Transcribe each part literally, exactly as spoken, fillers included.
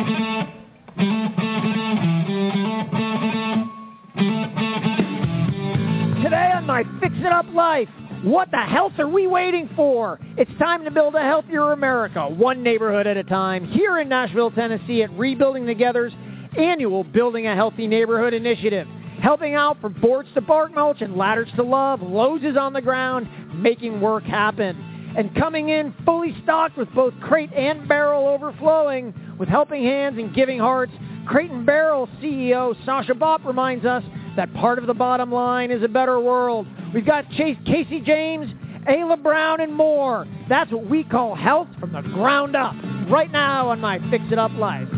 Today on my Fix It Up Life, what the health are we waiting for? It's time to build a healthier America, one neighborhood at a time, here in Nashville, Tennessee at Rebuilding Together's annual Building a Healthy Neighborhood initiative. Helping out from boards to bark mulch and ladders to love, Lowe's is on the ground, making work happen. And coming in fully stocked with both crate and barrel overflowing, with helping hands and giving hearts, Crate and Barrel C E O Sasha Bopp reminds us that part of the bottom line is a better world. We've got Chase, Casey James, Ayla Brown, and more. That's what we call health from the ground up. Right now on my Fix It Up Life.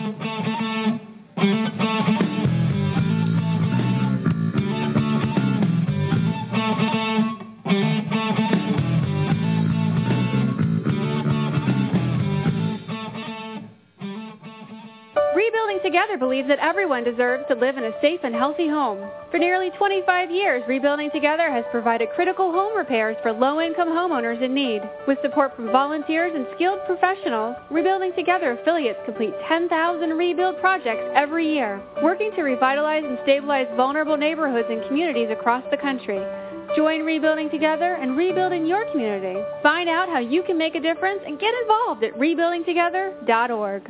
Rebuilding Together believes that everyone deserves to live in a safe and healthy home. For nearly twenty-five years, Rebuilding Together has provided critical home repairs for low-income homeowners in need. With support from volunteers and skilled professionals, Rebuilding Together affiliates complete ten thousand rebuild projects every year, working to revitalize and stabilize vulnerable neighborhoods and communities across the country. Join Rebuilding Together and rebuild in your community. Find out how you can make a difference and get involved at rebuilding together dot org.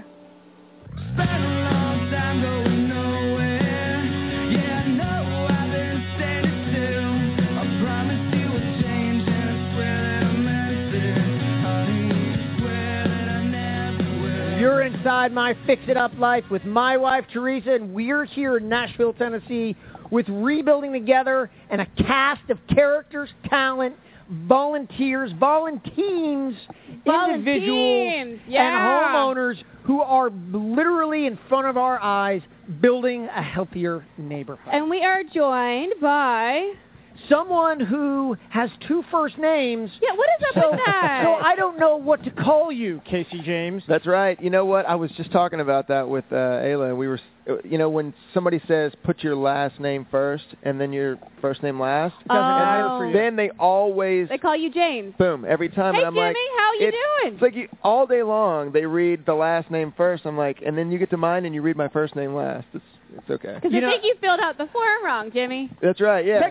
You're inside my Fix It Up Life with my wife, Teresa, and we're here in Nashville, Tennessee with Rebuilding Together and a cast of characters, talent, volunteers, volunteers, individuals, yeah. and homeowners who are literally in front of our eyes building a healthier neighborhood. And we are joined by someone who has two first names. Yeah, what is up so, with that? So I don't know what to call you, Casey James. That's right. You know what? I was just talking about that with uh, Ayla. We were, you know, when somebody says put your last name first and then your first name last, it doesn't Oh. matter for you. then they always They call you James. boom every time. Hey, and I'm Jimmy, like, how you it's, doing? It's like you, all day long they read the last name first. I'm like, and then you get to mine and you read my first name last. It's it's okay. Because I You know- think you filled out the form wrong, Jimmy. That's right. Yeah.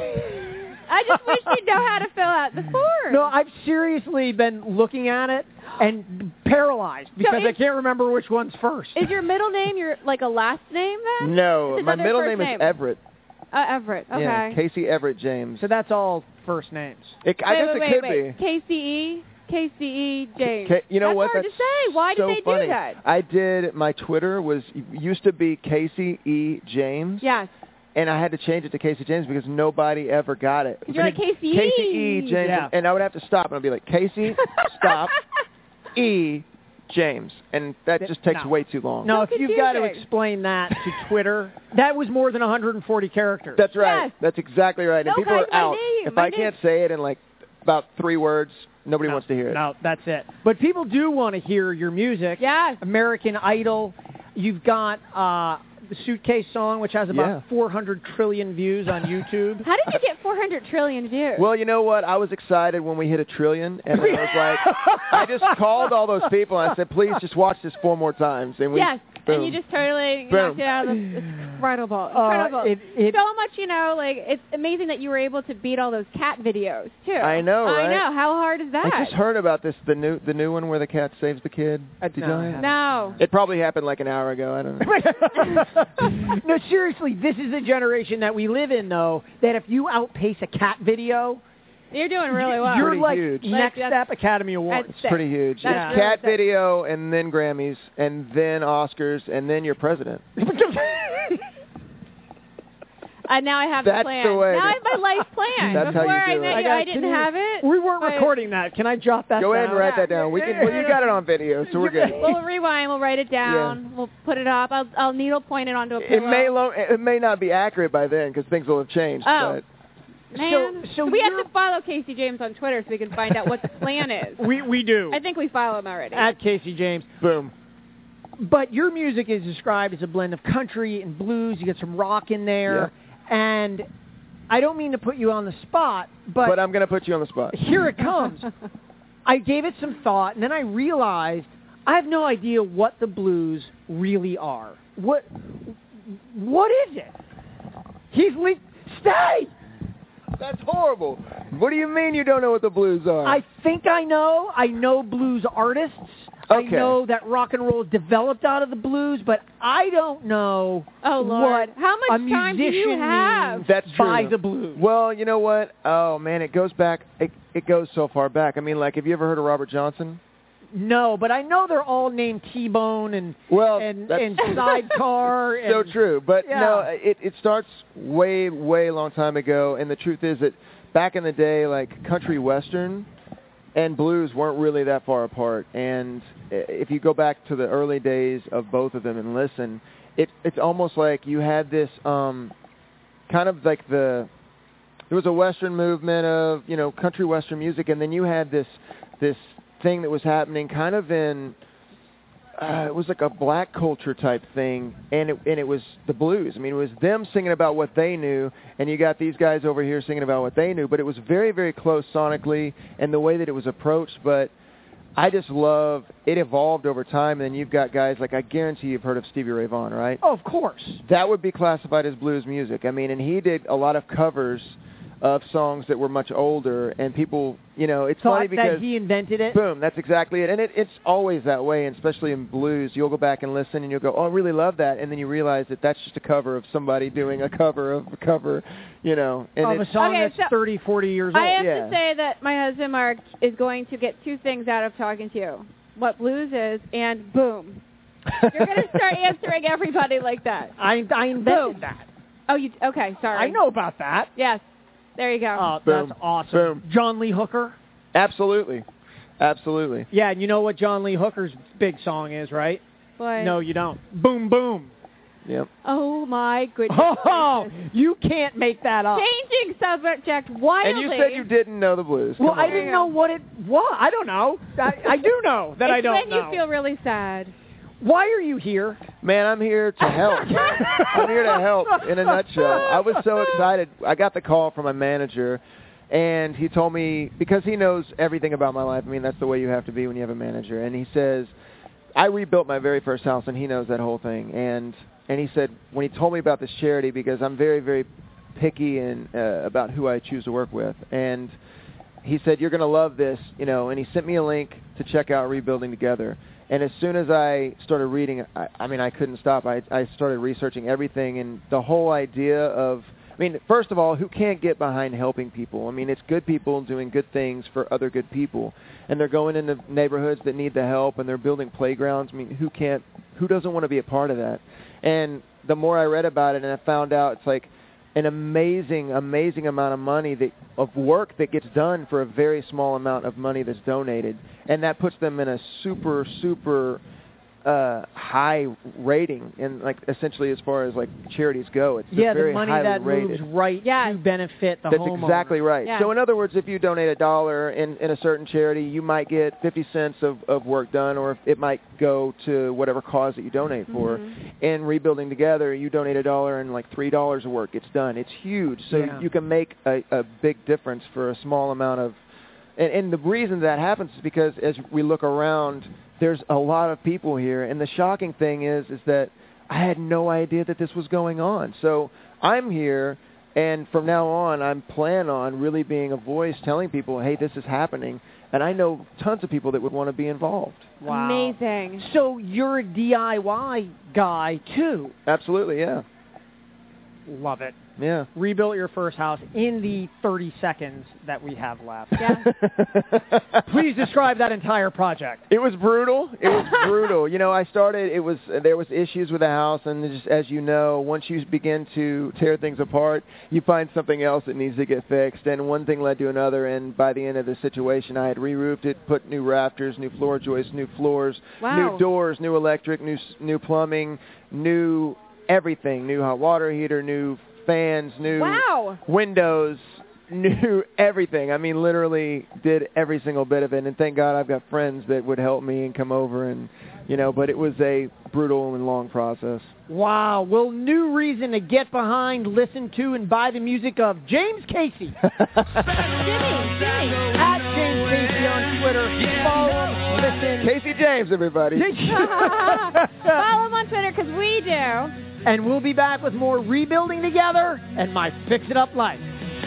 I just wish you'd know how to fill out the form. No, I've seriously been looking at it and paralyzed because So I is- can't remember which one's first. Is your middle name your like a last name then? No, Is my another middle first name, name? is Everett. Uh, Everett. Okay. Yeah, Casey Everett James. So that's all first names. It, I wait, guess wait, it wait, could wait. be. K C E, K C E James. K- you know That's what? hard That's to say. Why so did they funny. do that? I did. My Twitter was used to be Casey E James. Yes. And I had to change it to Casey James because nobody ever got it. You're like Casey E. Casey E. James. Yeah. And I would have to stop and I'd be like, Casey, stop, E. James. And that just takes No. way too long. No, So if you've got to confusing. explain that to Twitter, that was more than one hundred forty characters. That's right. Yes. That's exactly right. No, and people guys, are my out. name, if my I name. can't say it in like about three words, nobody no, wants to hear it. No, that's it. But people do want to hear your music. Yes. American Idol. You've got uh, the Suitcase song, which has about Yeah. four hundred trillion views on YouTube. How did you get four hundred trillion views? Well, you know what? I was excited when we hit a trillion, and I was like, I just called all those people, and I said, please just watch this four more times. And we, yes. boom. And you just totally Boom. knocked it out of the... It's incredible. Uh, Incredible. it- it- so much, you know, like, it's amazing that you were able to beat all those cat videos, too. I know, I right? know. How hard is that? I just heard about this, the new the new one where the cat saves the kid. That's Did you not know that? happening. No. It probably happened like an hour ago. I don't know. No, seriously, this is the generation that we live in, though, that if you outpace a cat video, You're doing really well. you're Pretty like huge. next Like, step Academy Awards. that's It's pretty huge. That's It's really cat sick. video, and then Grammys, and then Oscars, and then you're president. And now I have That's the plan. the way now to- I have my life plan. That's how Before you I do met it. I you, gotta- I didn't can you- have it. We weren't but- recording that. Can I jot that Go down? ahead and write Yeah. that down. We can. Well, you got it on video, so we're good. We'll rewind. We'll write it down. We'll put it up. I'll, I'll needle point it onto a It pillow. may lo- it may not be accurate by then because things will have changed. Oh. But Man. So- so we have you're- to follow Casey James on Twitter so we can find out what the plan is. We, we do. I think we follow him already. At Casey James. boom. But your music is described as a blend of country and blues. You get some rock in there. And I don't mean to put you on the spot, but, But I'm going to put you on the spot. here it comes. I gave it some thought, and then I realized I have no idea what the blues really are. What What is it? He's le- Stay! That's horrible. What do you mean you don't know what the blues are? I think I know. I know blues artists. Okay. I know that rock and roll is developed out of the blues, but I don't know Oh, Lord. what How much a time do you musician have? means That's true. by the blues. Well, you know what? Oh, man, it goes back. It, it goes so far back. I mean, like, have you ever heard of Robert Johnson? No, but I know they're all named T-Bone and Well, and, that's and Sidecar. And, so true. But yeah. no, it, it starts way, way long time ago. And the truth is that back in the day, like country western and blues weren't really that far apart. And if you go back to the early days of both of them and listen, it, it's almost like you had this um, kind of like the there was a western movement of, you know, country western music, and then you had this this thing that was happening kind of in uh, it was like a black culture type thing, and it and it was the blues. I mean, it was them singing about what they knew, and you got these guys over here singing about what they knew, but it was very, very close sonically and the way that it was approached. But I just love it evolved over time, and then you've got guys like, I guarantee you've heard of Stevie Ray Vaughan, right? Oh, of course. That would be classified as blues music. I mean, and he did a lot of covers of songs that were much older, and people, you know, it's Thought funny because that he invented it. boom, that's exactly it. And it, it's always that way, and especially in blues. You'll go back and listen, and you'll go, oh, I really love that, and then you realize that that's just a cover of somebody doing a cover of a cover, you know. And Of a it's, song Okay, that's so thirty, forty years old. I have yeah. to say that my husband, Mark, is going to get two things out of talking to you. What blues is, and boom. You're going to start answering everybody like that. I, I invented Boom. that. Oh, you? Okay, sorry. I know about that. Yes. There you go. Oh, Boom. that's awesome. Boom. John Lee Hooker. Absolutely. Absolutely. Yeah, and you know what John Lee Hooker's big song is, right? Boy. No, you don't. Boom, boom. Yep. Oh, my goodness. Oh, gracious. you can't make that up. Changing subject wildly. And you said you didn't know the blues. Well, Come I on. didn't know what it was. I don't know. I, I do know that it's I don't when know. you feel really sad. Why are you here? Man, I'm here to help. I'm here to help in a nutshell. I was so excited. I got the call from my manager, and he told me, because he knows everything about my life. I mean, that's the way you have to be when you have a manager. And he says, I rebuilt my very first house, and he knows that whole thing. And and he said, when he told me about this charity, because I'm very, very picky and uh, about who I choose to work with, and he said, you're going to love this, you know, and he sent me a link to check out Rebuilding Together. And as soon as I started reading, I, I mean, I couldn't stop. I, I started researching everything, and the whole idea of, I mean, first of all, who can't get behind helping people? I mean, it's good people doing good things for other good people, and they're going into neighborhoods that need the help, and they're building playgrounds. I mean, who can't, who doesn't want to be a part of that? And the more I read about it, and I found out it's like an amazing, amazing amount of money that of work that gets done for a very small amount of money that's donated, and that puts them in a super, super uh, high rating, and like essentially as far as like charities go, it's Yeah, very the money highly that rated. moves right Yes. to benefit the That's homeowner. exactly right. Yeah. So in other words, if you donate a dollar in, in a certain charity, you might get fifty cents of, of work done, or it might go to whatever cause that you donate for. Mhm. In Rebuilding Together, you donate a dollar and like three dollars of work gets done. It's huge. So Yeah. you can make a, a big difference for a small amount of... And, and the reason that happens is because as we look around, there's a lot of people here. And the shocking thing is, is that I had no idea that this was going on. So I'm here, and from now on, I'm plan on really being a voice telling people, hey, this is happening. And I know tons of people that would want to be involved. Wow. Amazing. So you're a D I Y guy, too. Absolutely, yeah. Love it. Yeah. Rebuilt your first house in the thirty seconds that we have left. Yeah. Please describe that entire project. It was brutal. It was brutal. You know, I started, it was, there was issues with the house, and just, as you know, once you begin to tear things apart, you find something else that needs to get fixed, and one thing led to another, and by the end of the situation, I had re-roofed it, put new rafters, new floor joists, new floors, Wow. new doors, new electric, new new plumbing, new everything, new hot water heater, new fans, new Wow. windows, new everything. I mean, literally did every single bit of it. And thank God I've got friends that would help me and come over, and you know. But it was a brutal and long process. Wow. Well, new reason to get behind, listen to, and buy the music of James Casey. Jimmy, Jimmy. At James Casey on Twitter. Follow him. Listen. Casey James, everybody. Follow him on Twitter because we do. And we'll be back with more Rebuilding Together and My Fix It Up Life.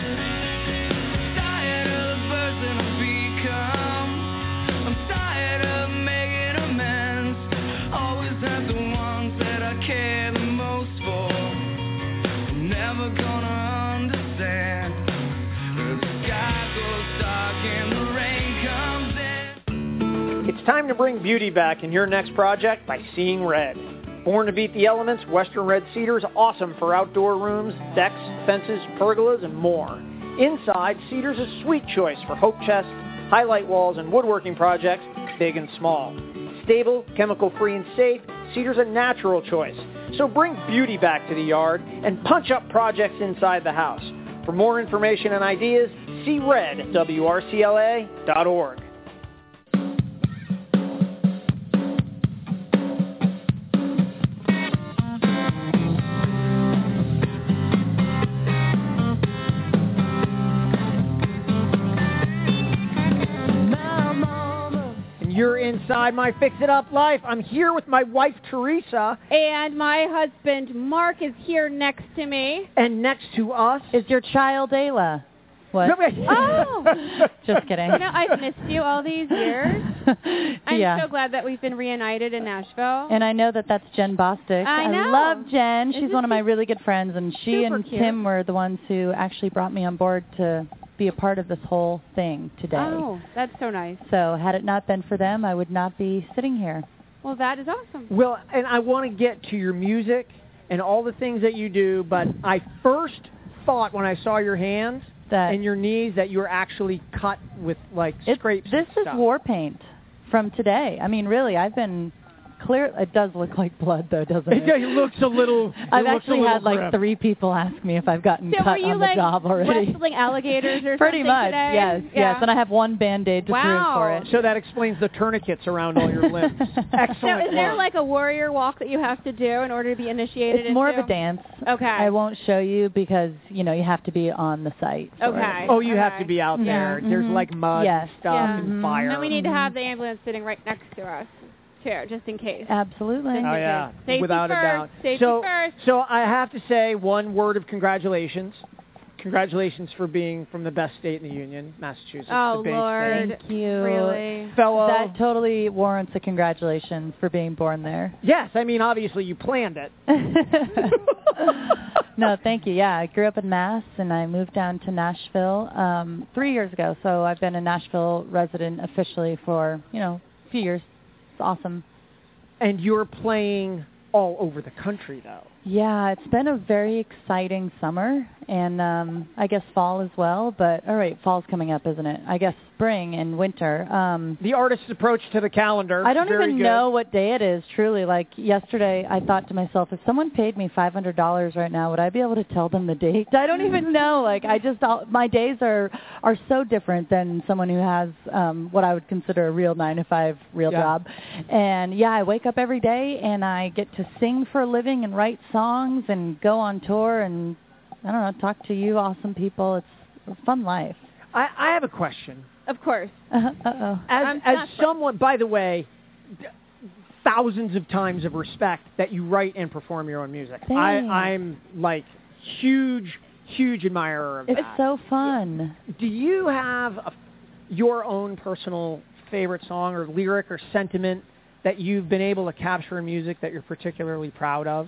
It's time to bring beauty back in your next project by Seeing Red. Born to beat the elements, Western Red Cedar is awesome for outdoor rooms, decks, fences, pergolas, and more. Inside, Cedar's a sweet choice for hope chests, highlight walls, and woodworking projects, big and small. Stable, chemical-free, and safe, Cedar's a natural choice. So bring beauty back to the yard and punch up projects inside the house. For more information and ideas, see red at W R C L A dot org. You're inside My Fix It Up Life. I'm here with my wife, Teresa. And my husband, Mark, is here next to me. And next to us is your child, Ayla. What? Oh! Just kidding. You know, I've missed you all these years. I'm yeah. so glad that we've been reunited in Nashville. And I know that that's Jen Bostic. I know. I love Jen. She's Isn't one of my she really good friends, and she and cute? Tim were the ones who actually brought me on board to be a part of this whole thing today. Oh, that's so nice. So had it not been for them, I would not be sitting here. Well, that is awesome. Well, and I want to get to your music and all the things that you do, but I first thought when I saw your hands that and your knees that you were actually cut with, like, it, scrapes This and is stuff. war paint from today. I mean, really, I've been clear. It does look like blood, though, doesn't it? It looks a little. It I've looks actually a little had like ripped. three people ask me if I've gotten so cut were you on the like job already. wrestling alligators or Pretty something much, today? yes, yeah. yes. And I have one Band-Aid to wow. prove for it. So that explains the tourniquets around all your limbs. Excellent. So is there work. like a warrior walk that you have to do in order to be initiated It's into? more of a dance. Okay. I won't show you because, you know, you have to be on the site. for Okay. it. Oh, you Okay. have to be out there. Mhm. There's like mud Yes. and stuff Yeah. and Mhm. fire. And we need to have the ambulance sitting right next to us, too, just in case. Absolutely. Just Oh in yeah, case. Safety without first. a doubt. Safety so, first. so I have to say one word of congratulations. Congratulations for being from the best state in the union, Massachusetts. Oh, the big Lord. state. Thank you. Really? Fellow. That totally warrants a congratulations for being born there. Yes, I mean obviously you planned it. No, thank you. Yeah, I grew up in Mass, and I moved down to Nashville um, three years ago. So I've been a Nashville resident officially for, you know, a few years. It's awesome. And you're playing all over the country, though. Yeah, it's been a very exciting summer, and um, I guess fall as well. But, all right, fall's coming up, isn't it? I guess spring and winter. Um, The artist's approach to the calendar. I don't very even good. know what day it is, truly. Like, yesterday, I thought to myself, if someone paid me five hundred dollars right now, would I be able to tell them the date? I don't even know. Like, I just, I'll, my days are, are so different than someone who has um, what I would consider a real nine to five real Yeah. job. And, yeah, I wake up every day, and I get to sing for a living and write songs and go on tour and, I don't know, talk to you awesome people. It's a fun life. I, I have a question. Of course. Uh, uh-oh. As, I'm as not- someone, by the way, d- thousands of times of respect that you write and perform your own music. I, Thanks. I'm like huge, huge admirer of It's that. so fun. Do you have a, your own personal favorite song or lyric or sentiment that you've been able to capture in music that you're particularly proud of?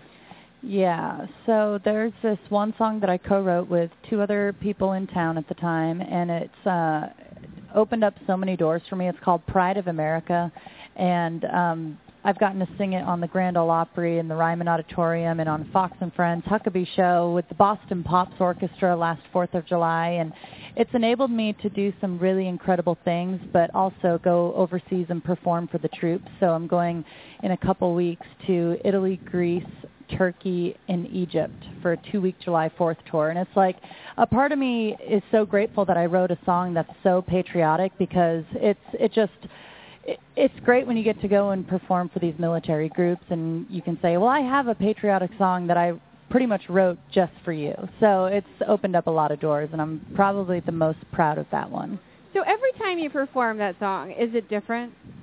Yeah, so there's this one song that I co-wrote with two other people in town at the time, and it's uh, opened up so many doors for me. It's called Pride of America, and um, I've gotten to sing it on the Grand Ole Opry and the Ryman Auditorium and on Fox and Friends Huckabee Show with the Boston Pops Orchestra last fourth of July, and it's enabled me to do some really incredible things, but also go overseas and perform for the troops. So I'm going in a couple weeks to Italy, Greece, Turkey, and Egypt for a two-week July fourth tour. And it's like a part of me is so grateful that I wrote a song that's so patriotic because it's it just it, it's great when you get to go and perform for these military groups and you can say, well, I have a patriotic song that I pretty much wrote just for you. So it's opened up a lot of doors, and I'm probably the most proud of that one. So every time you perform that song, is it different?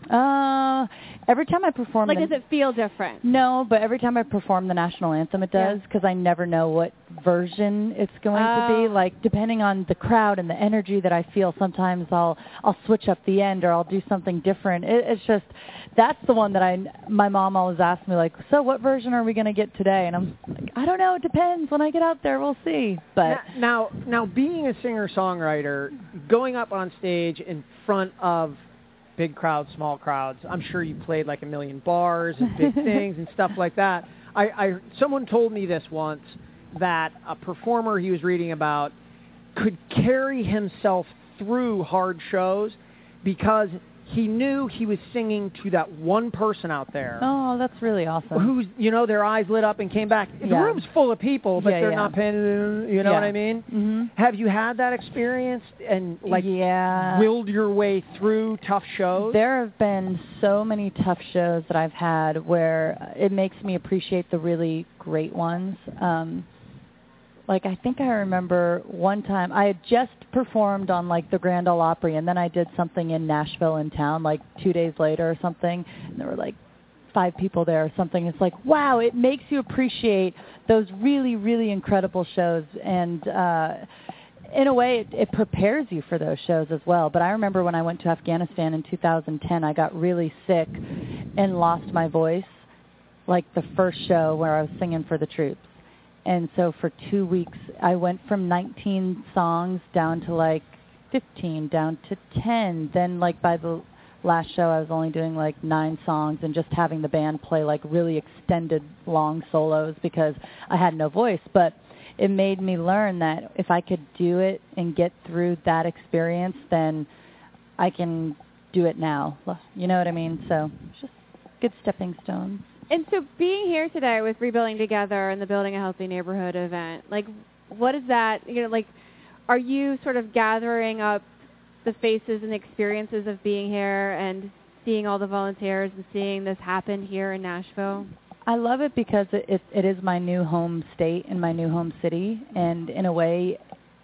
Uh, every time I perform... Like, the, does it feel different? No, but every time I perform the national anthem, it does, because yeah. I never know what version it's going oh. to be. Like, depending on the crowd and the energy that I feel, sometimes I'll I'll switch up the end or I'll do something different. It, it's just, that's the one that I, my mom always asks me, like, so what version are we going to get today? And I'm like, I don't know, it depends. When I get out there, we'll see. But Now, now, now being a singer-songwriter, going up on stage in front of big crowds, small crowds. I'm sure you played like a million bars and big things and stuff like that. I, I someone told me this once, that a performer he was reading about could carry himself through hard shows because he knew he was singing to that one person out there. Oh, that's really awesome. Who's, you know, their eyes lit up and came back. The yeah. room's full of people, but yeah, they're yeah. not paying, you know yeah. what I mean? Mm-hmm. Have you had that experience and, like, yeah. willed your way through tough shows? There have been so many tough shows that I've had where it makes me appreciate the really great ones. Um, Like, I think I remember one time, I had just performed on, like, the Grand Ole Opry, and then I did something in Nashville in town, like, two days later or something, and there were, like, five people there or something. It's like, wow, it makes you appreciate those really, really incredible shows, and uh, in a way, it, it prepares you for those shows as well. But I remember when I went to Afghanistan in two thousand ten, I got really sick and lost my voice, like the first show where I was singing for the troops. And so for two weeks, I went from nineteen songs down to like fifteen, down to ten. Then like by the last show, I was only doing like nine songs and just having the band play like really extended long solos because I had no voice. But it made me learn that if I could do it and get through that experience, then I can do it now. You know what I mean? So it's just good stepping stones. And so being here today with Rebuilding Together and the Building a Healthy Neighborhood event, like, what is that, you know, like, are you sort of gathering up the faces and experiences of being here and seeing all the volunteers and seeing this happen here in Nashville? I love it because it, it, it is my new home state and my new home city, and in a way,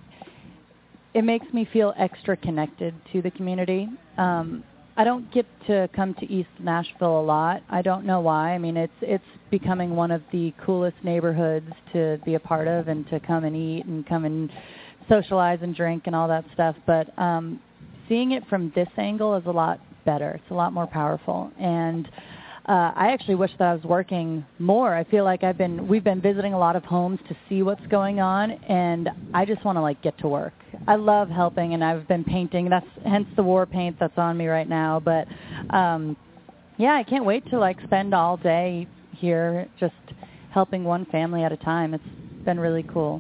it makes me feel extra connected to the community. Um, I don't get to come to East Nashville a lot. I don't know why. I mean, it's it's becoming one of the coolest neighborhoods to be a part of and to come and eat and come and socialize and drink and all that stuff. But um, seeing it from this angle is a lot better. It's a lot more powerful. And uh, I actually wish that I was working more. I feel like I've been we've been visiting a lot of homes to see what's going on, and I just want to like get to work. I love helping, and I've been painting. That's hence the war paint that's on me right now. But um, yeah, I can't wait to like spend all day here just helping one family at a time. It's been really cool.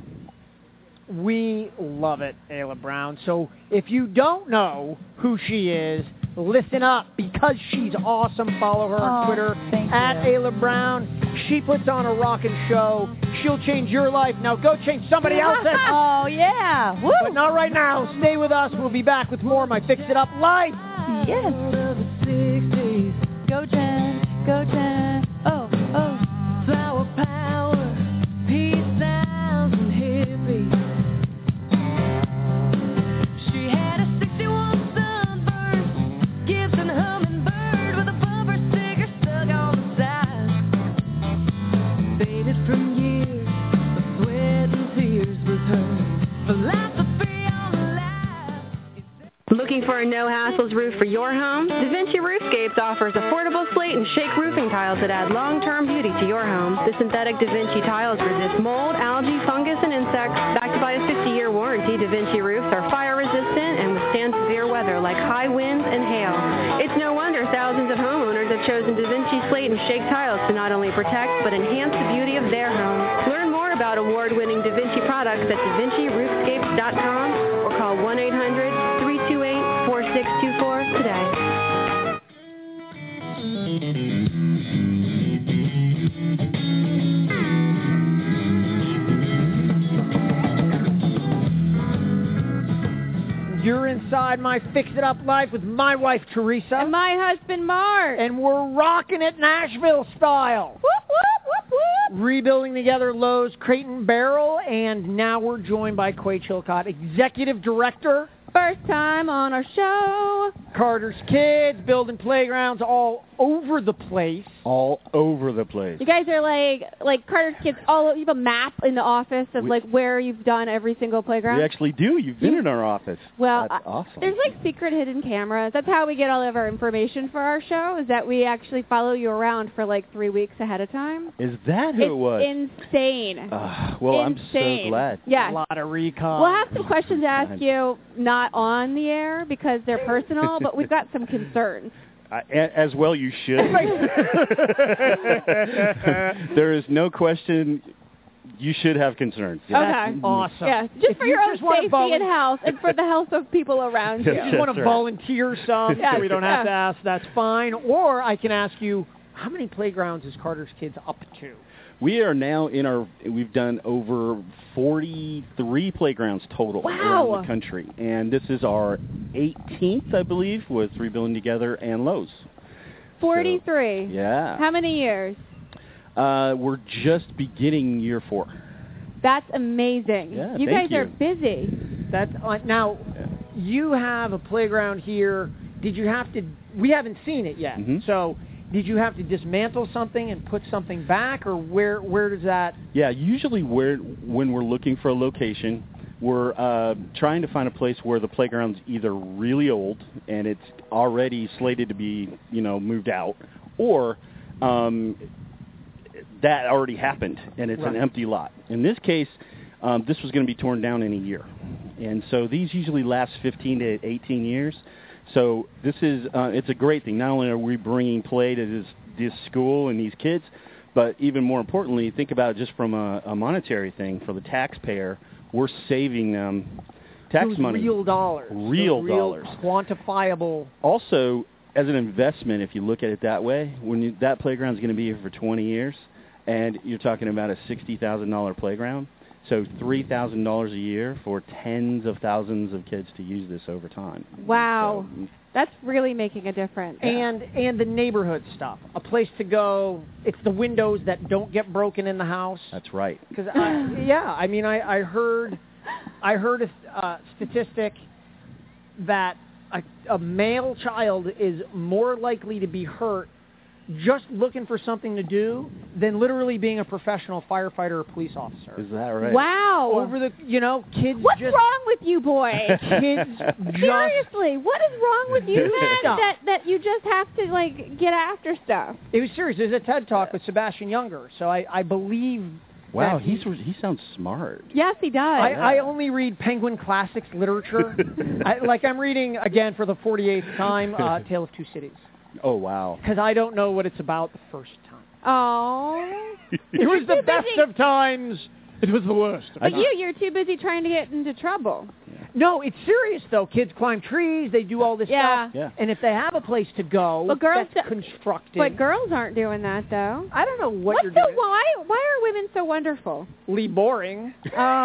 We love it, Ayla Brown. So if you don't know who she is, listen up because she's awesome. Follow her on oh, Twitter at you. Ayla Brown. She puts on a rockin' show. She'll change your life. Now go change somebody else's. Oh, yeah. Woo. But not right now. Stay with us. We'll be back with more of my Fix It Up Life. Yes. Go, Jen. Go, Jen. Oh, oh. Flower power, peace sounds and hippie. She had a sixty-one sunburst, Gibson hummingbird with a bumper sticker stuck on the side. Faded from years of sweat and tears with her philosophy on life. Looking for a no-hassles roof for your home? DaVinci Roofscapes offers affordable slate and shake roofing tiles that add long-term beauty to your home. The synthetic DaVinci tiles resist mold, algae, fungus, and insects. Backed by a fifty-year warranty, DaVinci roofs are fire-resistant and withstand severe weather like high winds and hail. It's no wonder thousands of homeowners have chosen DaVinci slate and shake tiles to not only protect but enhance the beauty of their home. Learn more about award-winning DaVinci products at Da Vinci Roofscapes dot com or call one eight hundred, three two eight, four six two four today. You're inside my Fix It Up Life with my wife, Teresa. And my husband, Mark. And we're rocking it Nashville style. Whoop, whoop, whoop, whoop. Rebuilding Together Lowe's Crate and Barrel. And now we're joined by Quay Chilcott, Executive Director First time on our show. Carter's Kids, building playgrounds all over the place. All over the place. You guys are like like Carter's Kids. All you have a map in the office of We- like where you've done every single playground. We actually do. You've been in our office. Well, That's I- awesome. There's like secret hidden cameras. That's how we get all of our information for our show. Is that we actually follow you around for like three weeks ahead of time. Is that who it's it was? insane. Uh, well, I'm Insane. so glad. Yeah. A lot of recon. We'll have some questions to ask you, not on the air because they're personal, but we've got some concerns. I, a- as well, you should. There is no question. You should have concerns. Okay. That's awesome. Yeah, just If for you your own just wanna safety volun- and health, and for the health of people around you. If you That's want to right. volunteer some, Yeah, so we don't have to yeah. ask, that's fine. Or I can ask you, how many playgrounds is Carter's Kids up to? We are now in our. We've done over forty-three playgrounds total Wow. around the country, and this is our eighteenth, I believe, with Three Building Together and Lowe's. forty-three. Yeah. How many years? Uh, we're just beginning year four. That's amazing. Yeah, you thank guys are you. busy. That's uh, now. You have a playground here. Did you have to? We haven't seen it yet. Mhm. So, did you have to dismantle something and put something back, or where? Where does that? Yeah, usually where when we're looking for a location, we're uh, trying to find a place where the playground's either really old and it's already slated to be, you know, moved out, or um, that already happened and it's Right. an empty lot. In this case, um, this was going to be torn down in a year, and so these usually last fifteen to eighteen years. So this is uh, it's a great thing. Not only are we bringing play to this this school and these kids, but even more importantly, think about it just from a, a monetary thing for the taxpayer. We're saving them tax Those money. Real dollars. Real Those real dollars. Quantifiable. Also, as an investment, if you look at it that way, when you, that playground's going to be here for twenty years, and you're talking about a sixty thousand dollars playground, so three thousand dollars a year for tens of thousands of kids to use this over time. Wow. So, That's really making a difference. And and the neighborhood stuff. A place to go. It's the windows that don't get broken in the house. that's right. Because yeah, I mean, I, I heard, I heard a uh, statistic that a, a male child is more likely to be hurt just looking for something to do than literally being a professional firefighter or police officer. Is that right? Wow. Over the, you know, kids What's just wrong with you, boys? kids just Seriously, what is wrong with you do men stuff. that, that you just have to, like, get after stuff? It was serious. There's a TED Talk with Sebastian Younger, so I, I believe. Wow, that he- he's he sounds smart. Yes, he does. I, I only read Penguin Classics literature. I, like I'm reading again for the forty-eighth time, uh, Tale of Two Cities, Oh, wow. because I don't know what it's about the first time. Oh. It was the Too best busy. of times. It was the worst. of But times. you, you're too busy trying to get into trouble. No, it's serious though. Kids climb trees. They do all this Yeah. stuff. Yeah. And if they have a place to go, But girls that's do- constructed. But girls aren't doing that, though. I don't know what What's you're so, doing. why, why are women so wonderful? Lee boring.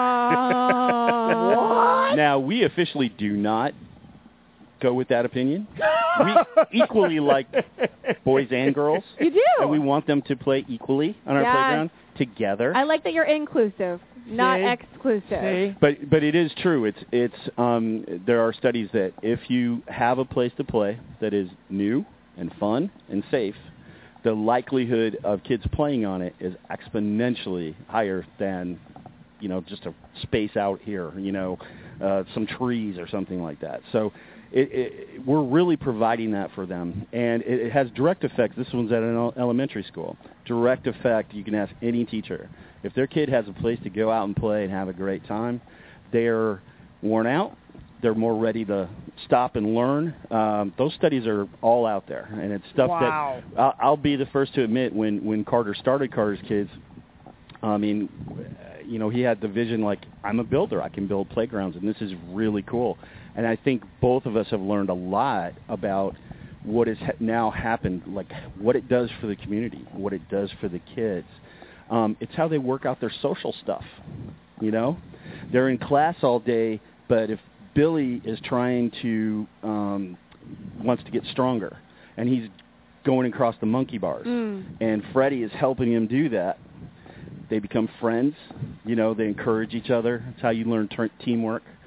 Oh. What? Now, we officially do not go with that opinion. We equally like boys and girls. You do. And we want them to play equally on our Yes. playground together. I like that you're inclusive, not See? exclusive. See? But but it is true. It's it's um, there are studies that if you have a place to play that is new and fun and safe, the likelihood of kids playing on it is exponentially higher than, you know, just a space out here, you know, uh, some trees or something like that. So it, it, we're really providing that for them, and it, it has direct effects. This one's at an el- elementary school. Direct effect. You can ask any teacher. If their kid has a place to go out and play and have a great time, they're worn out. They're more ready to stop and learn. Um, those studies are all out there, and it's stuff Wow. that I'll, I'll be the first to admit. When when Carter started Carter's Kids, I mean, you know, he had the vision like, I'm a builder. I can build playgrounds, and this is really cool. And I think both of us have learned a lot about what has ha- now happened, like what it does for the community, what it does for the kids. Um, it's how they work out their social stuff, you know? They're in class all day, but if Billy is trying to, um, wants to get stronger, and he's going across the monkey bars, Mm. and Freddie is helping him do that, they become friends. You know, they encourage each other. It's how you learn ter- teamwork.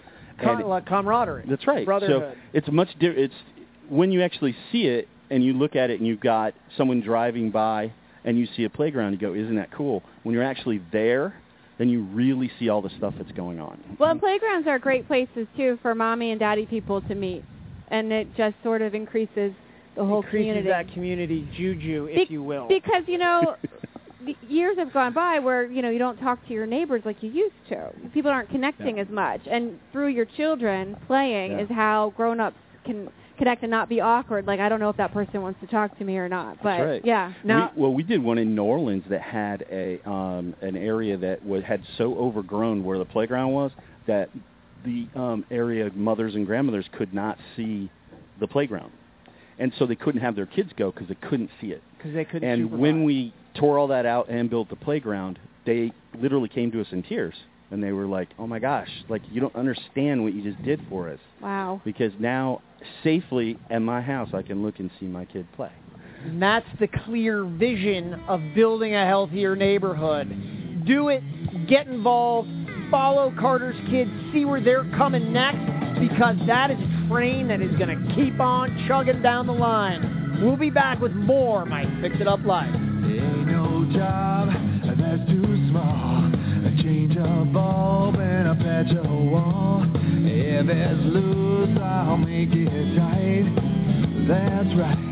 Com- And- like camaraderie. That's right. Brotherhood. So it's much di- it's when you actually see it and you look at it and you've got someone driving by and you see a playground, you go, isn't that cool? When you're actually there, then you really see all the stuff that's going on. Well, and playgrounds are great places, too, for mommy and daddy people to meet. And it just sort of increases the whole Increases community. that community juju, if Be- you will. Because, you know, the years have gone by where, you know, you don't talk to your neighbors like you used to. People aren't connecting Yeah. as much. And through your children playing Yeah. is how grown-ups can connect and not be awkward. Like, I don't know if that person wants to talk to me or not. But, That's right. yeah. Now- we, well, we did one in New Orleans that had a um, an area that was, had so overgrown where the playground was that the um, area mothers and grandmothers could not see the playground. And so they couldn't have their kids go because they couldn't see it. Because they couldn't And supervise. when we tore all that out and built the playground, they literally came to us in tears. And they were like, oh, my gosh, like, you don't understand what you just did for us. Wow. Because now, safely at my house, I can look and see my kid play. And that's the clear vision of building a healthier neighborhood. Do it, get involved, follow Carter's Kids, see where they're coming next, because that is a train that is going to keep on chugging down the line. We'll be back with more My Fix It Up Life. Ain't no job that's too small. A change a bulb and a patch a wall. If it's loose, I'll make it tight. That's right.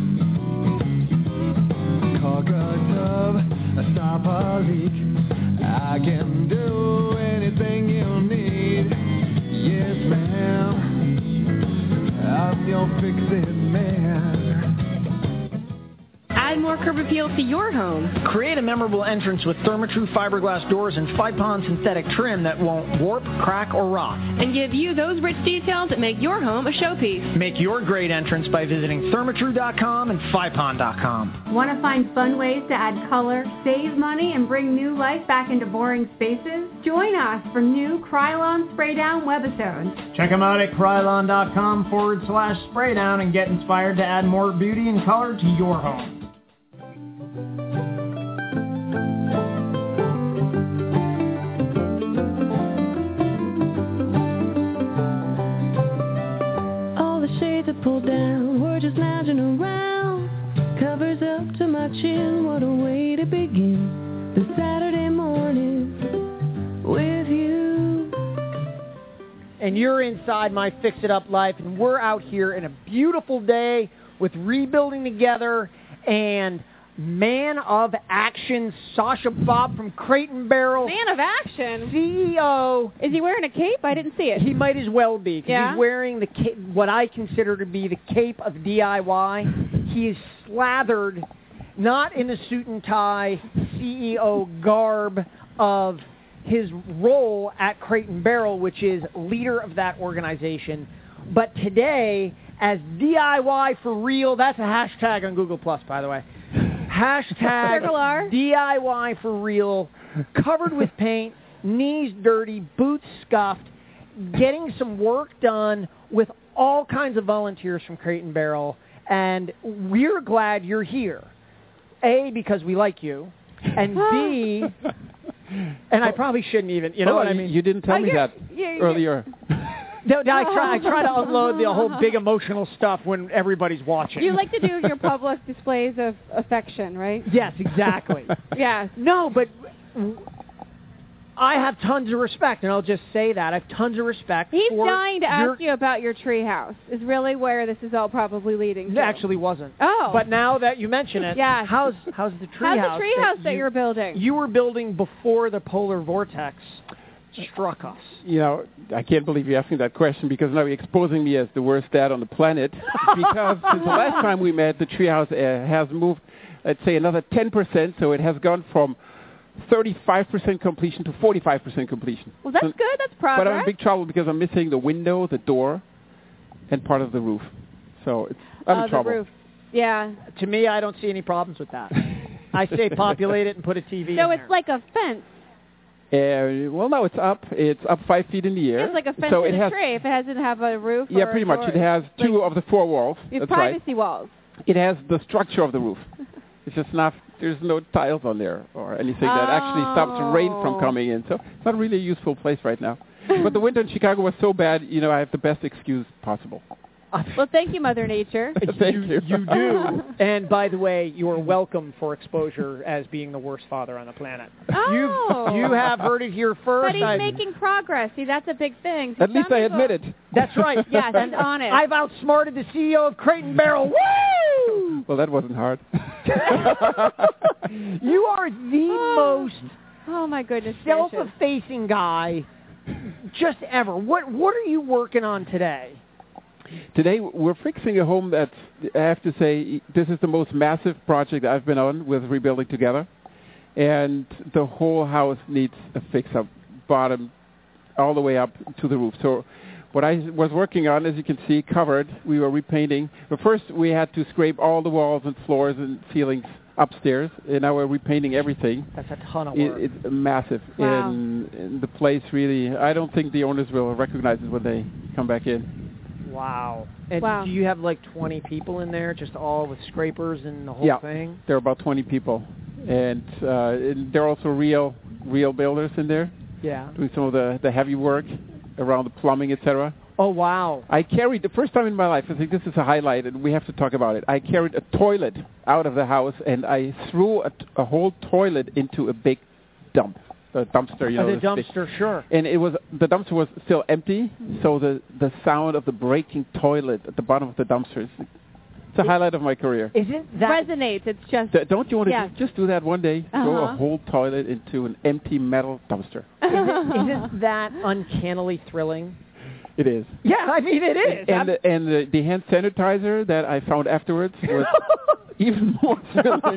Caulk a tub, a stop a leak. I can do anything you need. Yes, ma'am. I'm your fix-it man. Add more curb appeal to your home. Create a memorable entrance with Therma-Tru fiberglass doors and Fipon synthetic trim that won't warp, crack, or rot. And give you those rich details that make your home a showpiece. Make your great entrance by visiting Therma-Tru dot com and Fipon dot com. Want to find fun ways to add color, save money, and bring new life back into boring spaces? Join us for new Krylon Spray Down webisodes. Check them out at Krylon.com forward slash spray down and get inspired to add more beauty and color to your home. All the shades are pulled down, we're just lounging around. Covers up to my chin, what a way to begin the Saturday morning with you. And you're inside My Fix It Up Life, and we're out here in a beautiful day with Rebuilding Together and Man of Action, Sasha Bob from Crate and Barrel. Man of Action? C E O. Is he wearing a cape? I didn't see it. He might as well be, because Yeah? he's wearing the cape, what I consider to be the cape of D I Y. He is slathered, not in the suit and tie C E O garb of his role at Crate and Barrel, which is leader of that organization. But today, as D I Y for real, that's a hashtag on Google Plus, by the way. Hashtag Circle R. D I Y for real, covered with paint, knees dirty, boots scuffed, getting some work done with all kinds of volunteers from Crate and Barrel, and we're glad you're here. A, because we like you, and B, and I probably shouldn't even, you know oh, what I mean? You didn't tell Oh, me you're- that you're- earlier. No, no, I try, I try to unload the whole big emotional stuff when everybody's watching. You like to do your public displays of affection, right? Yes, exactly. Yes. No, but I have tons of respect, and I'll just say that. I have tons of respect He's for dying to your... ask you about your tree house, is really where this is all probably leading It to. actually wasn't. Oh. But now that you mention it, Yes. how's, how's the tree How's house the tree house that you, you're building? you were building before the polar vortex struck us? You know, I can't believe you're asking that question because now you're exposing me as the worst dad on the planet. Because since the last time we met, the treehouse uh, has moved, let's say, another ten percent. So it has gone from thirty-five percent completion to forty-five percent completion. Well, that's So- good. That's progress. But I'm in big trouble because I'm missing the window, the door, and part of the roof. So it's, I'm Oh, in trouble. the roof. Yeah. To me, I don't see any problems with that. I say populate it and put a T V So in it's there. like a fence. Uh, well, no, it's up. It's up five feet in the air. It's like a fence so in it a has, tree if it doesn't have a roof. Yeah, or pretty a much. door. It has two Like, of the four walls. you have That's right. privacy walls. It has the structure of the roof. It's just not, there's no tiles on there or anything that actually stops rain from Oh. coming in. So it's not really a useful place right now. but the winter in Chicago was so bad, you know, I have the best excuse possible. Well, thank you, Mother Nature. Thank you. you. You do. And by the way, you are welcome for exposure as being the worst father on the planet. Oh. You you have heard it here first. But he's I've- making progress. See, that's a big thing. At least I admit it. That's right. Yes, he's honest. I've outsmarted the C E O of Crate and Barrel. Woo! Well, that wasn't hard. You are the most Oh, my goodness gracious. self-effacing guy just ever. What What are you working on today? Today, we're fixing a home that's, I have to say, this is the most massive project I've been on with Rebuilding Together. And the whole house needs a fix-up, bottom all the way up to the roof. So what I was working on, as you can see, covered, we were repainting. But first, we had to scrape all the walls and floors and ceilings upstairs, and now we're repainting everything. That's a ton of It, work. it's massive. Wow. And, and the place really, I don't think the owners will recognize it when they come back in. Wow. And Wow. do you have like twenty people in there, just all with scrapers and the whole Yeah. thing? There are about twenty people, and, uh, and there are also real, real builders in there Yeah. doing some of the, the heavy work around the plumbing, et cetera. Oh, wow. I carried, the first time in my life, I think this is a highlight, and we have to talk about it. I carried a toilet out of the house, and I threw a, t- a whole toilet into a big dump, a dumpster, you Uh, know. the this big- dumpster, sure. And it was, the dumpster was still empty, so the, the sound of the breaking toilet at the bottom of the dumpster is it's a highlight of my career. Isn't that resonates. It's just D- Don't you want to Yes. just, just do that one day? Throw a Uh-huh. whole toilet into an empty metal dumpster. isn't, isn't that uncannily thrilling? It is. Yeah, I mean it is. And, the, and the, the hand sanitizer that I found afterwards was even more thrilling.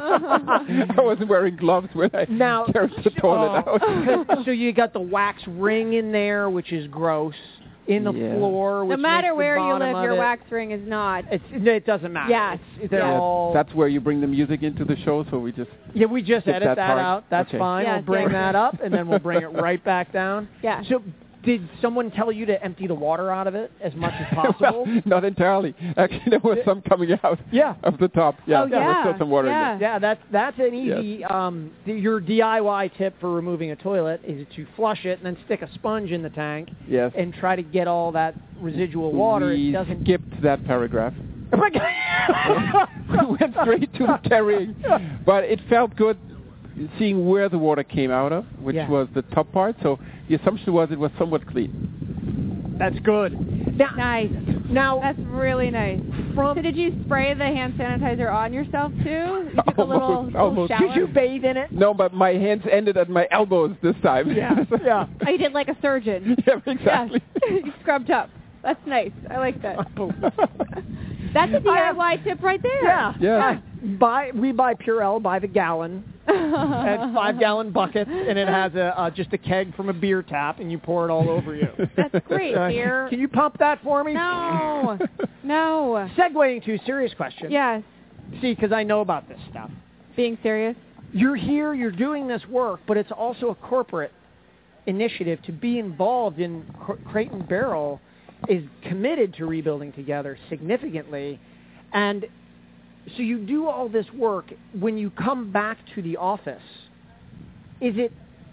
I wasn't wearing gloves when I Now, carried the toilet oh, out. 'cause- so you got the wax ring in there, which is gross, in the Yeah. floor. no Which matter makes the where you bottom live, of your it- wax ring is not. It's, it doesn't matter. Yes. It's, they're Yeah. all. That's where you bring the music into the show, so we just... Yeah, we just Skip edit that that, part. out. That's Okay. fine. Yes, we'll bring yes. that up, and then we'll bring it right back down. Yeah. So, did someone tell you to empty the water out of it as much as possible? Well, not entirely. Actually, there was some coming out Yeah. of the top. Yeah, Oh, there was yeah. still some water Yeah. in there. Yeah, that's that's an easy. Um, the, your D I Y tip for removing a toilet is to flush it and then stick a sponge in the tank Yes. and try to get all that residual water. We It doesn't. skipped that paragraph. Oh my God. We went straight to the carrying. But it felt good seeing where the water came out of, which Yeah. was the top part. So the assumption was it was somewhat clean. That's good. Now, Nice. now That's really nice. from So did you spray the hand sanitizer on yourself too? You took a little, Almost, little almost. shower? did you bathe in it? No, but my hands ended at my elbows this time. Yeah, yeah. Oh, you did like a surgeon. Yeah, exactly. Yes. You scrubbed up. That's nice. I like that. That's a D I Y tip right there. Yeah. Yeah. Buy we buy Purell by the gallon. It's five gallon buckets, and it has a uh, just a keg from a beer tap, and you pour it all over you. That's great, Uh, dear. Can you pump that for me? No. No. Segueing to a serious question. Yes. See, because I know about this stuff. Being serious. You're here, you're doing this work, but it's also a corporate initiative to be involved in Cr- Crate and Barrel is committed to rebuilding together significantly. And so you do all this work. When you come back to the office, is it,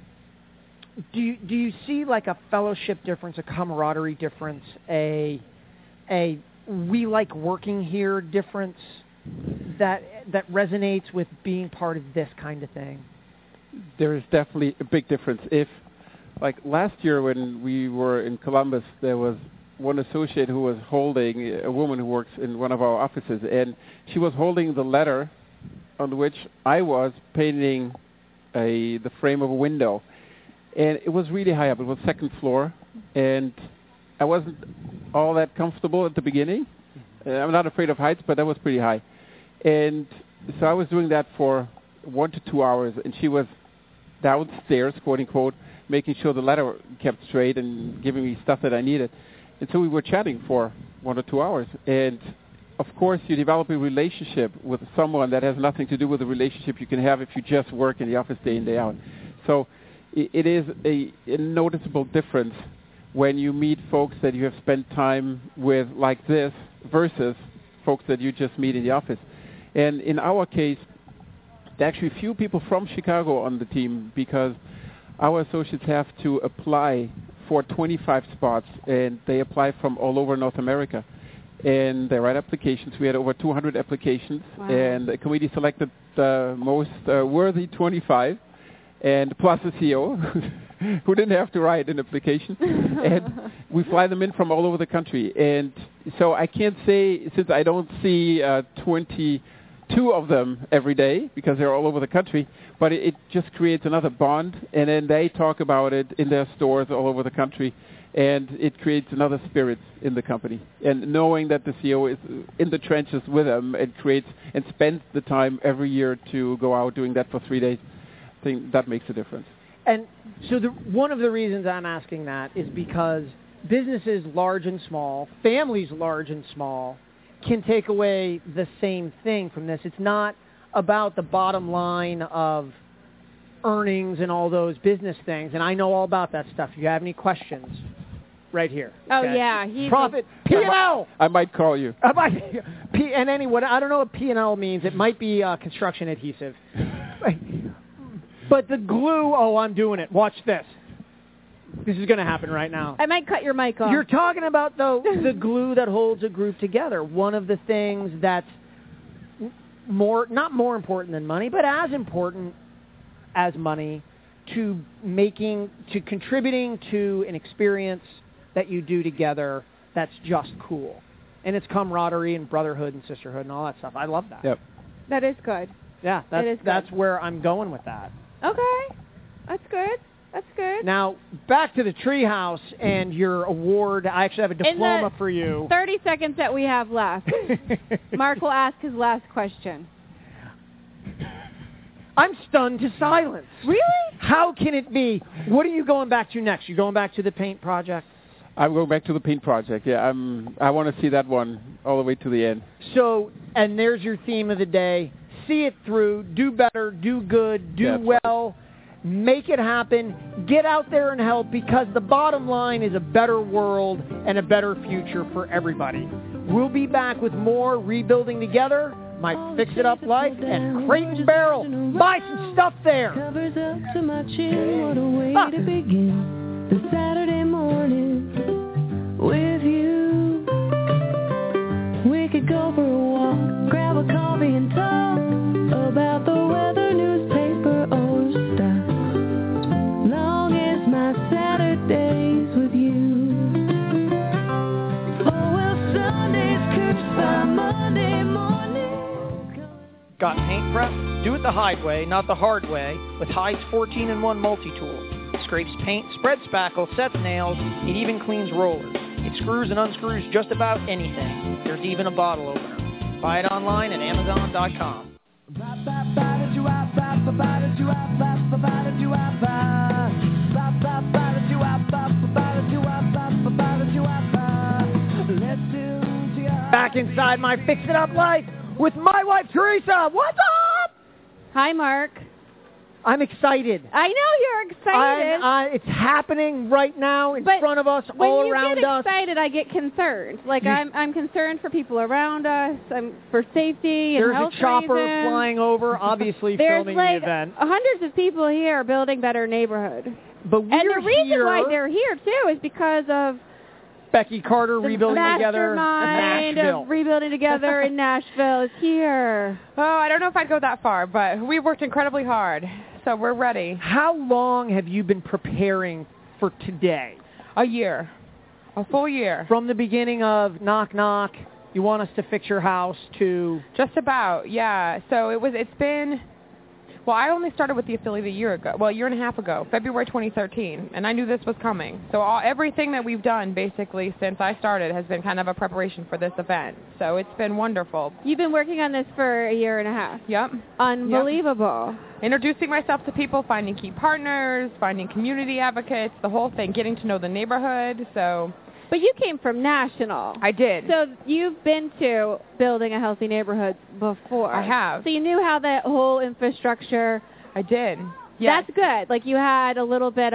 do you, do you see like a fellowship difference, a camaraderie difference, a, a we like working here difference that that resonates with being part of this kind of thing? There is definitely a big difference. If, like last year when we were in Columbus, there was one associate who was holding, a woman who works in one of our offices, and she was holding the letter on which I was painting a the frame of a window. And it was really high up. It was second floor, and I wasn't all that comfortable at the beginning. Uh, I'm not afraid of heights, but that was pretty high. And so I was doing that for one to two hours, and she was downstairs, quote unquote, making sure the letter kept straight and giving me stuff that I needed. And so we were chatting for one or two hours. And of course, you develop a relationship with someone that has nothing to do with the relationship you can have if you just work in the office day in, day out. So i- it is a, a noticeable difference when you meet folks that you have spent time with like this versus folks that you just meet in the office. And in our case, there are actually few people from Chicago on the team because our associates have to apply for twenty-five spots, and they apply from all over North America. And they write applications. We had over two hundred applications, Wow. and the committee selected the most uh, worthy twenty-five, and plus a C E O who didn't have to write an application. And we fly them in from all over the country. And so I can't say, since I don't see uh, twenty-two of them every day because they're all over the country, but it, it just creates another bond, and then they talk about it in their stores all over the country. And it creates another spirit in the company. And knowing that the C E O is in the trenches with them and creates and spends the time every year to go out doing that for three days, I think that makes a difference. And so the, one of the reasons I'm asking that is because businesses large and small, families large and small, can take away the same thing from this. It's not about the bottom line of earnings and all those business things. And I know all about that stuff. If you have any questions, right here. Oh, okay? yeah. He's Profit, P and L. I might call you. I might, P, and anyway, I don't know what P and L means. It might be uh, construction adhesive. But the glue, oh, I'm doing it. Watch this. This is going to happen right now. I might cut your mic off. You're talking about the the glue that holds a group together. One of the things that's more, not more important than money, but as important as money to making, to contributing to an experience that you do together that's just cool. And it's camaraderie and brotherhood and sisterhood and all that stuff. I love that. Yep. That is good. Yeah, that's, That is good. that's where I'm going with that. Okay. That's good. That's good. Now, back to the Treehouse and your award. I actually have a diploma In the for you. thirty seconds that we have left, Mark will ask his last question. I'm stunned to silence. Really? How can it be? What are you going back to next? You going back to the paint project? I'm going back to the paint project. Yeah, I'm. I want to see that one all the way to the end. So, and there's your theme of the day. See it through. Do better. Do good. Do That's well. Make it happen. Get out there and help, because the bottom line is a better world and a better future for everybody. We'll be back with more Rebuilding Together, My Fix It Up Life, and Crate and Barrel. Buy some stuff there. Covers up to my chin. What a way Ah. to begin the Saturday morning with you. We could go for a walk, grab a coffee and talk about the weather, newspaper, or stuff. Long as my Saturdays with you. Oh, well, Sunday's cursed by Monday morning. Got paint prep? Do it the Hyde way, not the hard way, with Hyde's fourteen in one multi-tool. It scrapes paint, spreads spackle, sets nails, it even cleans rollers. It screws and unscrews just about anything. There's even a bottle opener. Buy it online at amazon dot com. Back inside My Fix It Up Life with my wife, Teresa. What's up? Hi, Mark. I'm excited. I know you're excited. I'm, uh, it's happening right now in But front of us, when all you around get us. excited, I get concerned. Like, You- I'm I'm concerned for people around us. I'm for safety and There's health a chopper reasons. flying over, obviously There's filming like the event. hundreds of people here building better neighborhood. But we're And the reason here, why they're here, too, is because of Becky Carter the rebuilding together mastermind Nashville. of rebuilding together in Nashville is here. Oh, I don't know if I'd go that far, but we worked incredibly hard, so we're ready. How long have you been preparing for today? A year. A full year. From the beginning of knock knock, you want us to fix your house, to Just about, yeah. So it was. It's been. Well, I only started with the affiliate a year ago. Well, a year and a half ago, February twenty thirteen, and I knew this was coming. So all, everything that we've done, basically, since I started, has been kind of a preparation for this event. So it's been wonderful. You've been working on this for a year and a half. Yep. Unbelievable. Yep. Introducing myself to people, finding key partners, finding community advocates, the whole thing, getting to know the neighborhood. So. But you came from National. I did. So you've been to building a healthy neighborhood before. I have. So you knew how that whole infrastructure. I did. Yes. That's good. Like, you had a little bit of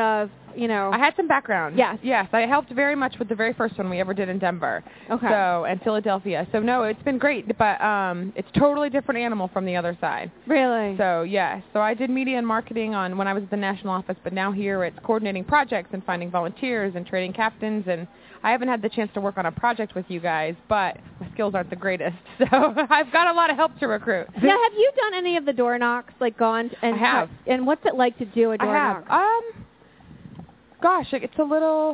you know. I had some background. Yes. Yes, I helped very much with the very first one we ever did in Denver. Okay. So, and Philadelphia. So, no, it's been great, but um, it's totally different animal from the other side. Really? So, yes. So I did media and marketing on when I was at the national office, but now here it's coordinating projects and finding volunteers and training captains, and I haven't had the chance to work on a project with you guys, but my skills aren't the greatest, so I've got a lot of help to recruit. Now, have you done any of the door knocks, like gone and I have. And what's it like to do a door I have. knock? Um, gosh, it's a little.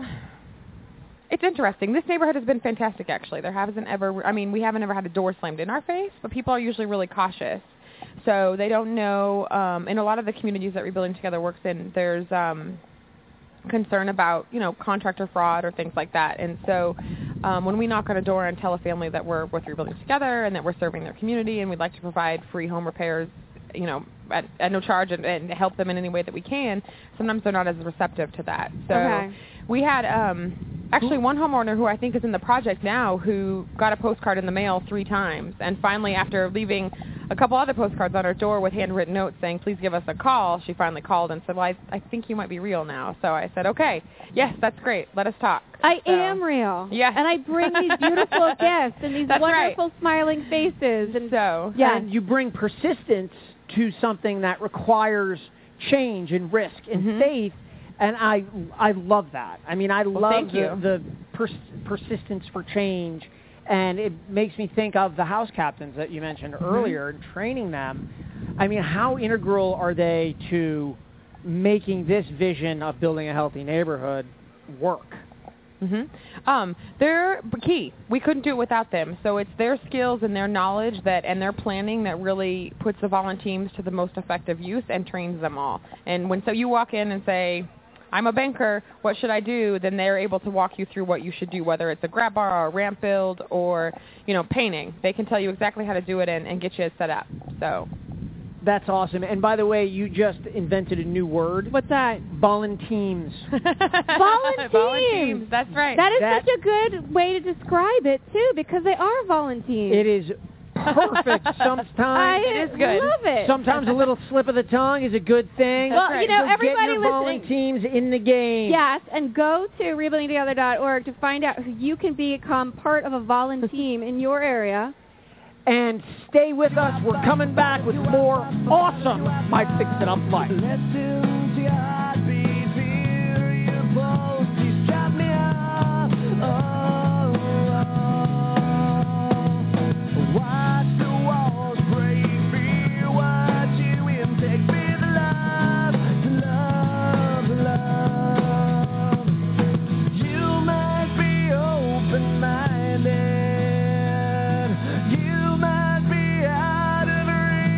It's interesting. This neighborhood has been fantastic, actually. There hasn't ever. I mean, we haven't ever had a door slammed in our face, but people are usually really cautious, so they don't know. Um, in a lot of the communities that Rebuilding Together works in, there's um, concern about, you know, contractor fraud or things like that. And so um, when we knock on a door and tell a family that we're with Rebuilding Together and that we're serving their community and we'd like to provide free home repairs, you know, at, at no charge and, and help them in any way that we can, sometimes they're not as receptive to that. So Okay. we had um, actually one homeowner who I think is in the project now who got a postcard in the mail three times, and finally after leaving a couple other postcards on her door with handwritten notes saying, please give us a call, she finally called and said, well, I, I think you might be real now. So I said, okay, yes, that's great. Let us talk. I So- am real. Yes. And I bring these beautiful gifts and these That's wonderful smiling faces. And so, yeah. And you bring persistence to something that requires change and risk and Mhm. faith, and I I love that. I mean, I Well, love thank the, you. the pers- persistence for change, and it makes me think of the house captains that you mentioned Mhm. earlier and training them. I mean, how integral are they to making this vision of building a healthy neighborhood work? hmm Um, they're key. We couldn't do it without them. So it's their skills and their knowledge that and their planning that really puts the volunteers to the most effective use and trains them all. And when so you walk in and say, I'm a banker, what should I do? Then they're able to walk you through what you should do, whether it's a grab bar or a ramp build or, you know, painting. They can tell you exactly how to do it and, and get you set up. So That's awesome. And by the way, you just invented a new word. What's that? Volunteams. Volunteers. Volunteers, that's right. That is That- such a good way to describe it, too, because they are volunteers. It is perfect. Sometimes I It is good. love it. Sometimes a little slip of the tongue is a good thing. Well, right. you know, So everybody get your listening. volunteams in the game. Yes, and go to rebuilding together dot org to find out who you can become part of a volunteer in your area. And stay with us. We're coming back with more awesome My Fix It Up Life. Listen to your heartbeat, feel your pulse, you strap me up. Oh, oh. Watch the walls break, feel what you intake, feel the love, the love, the love. You must be open-minded. You must be out of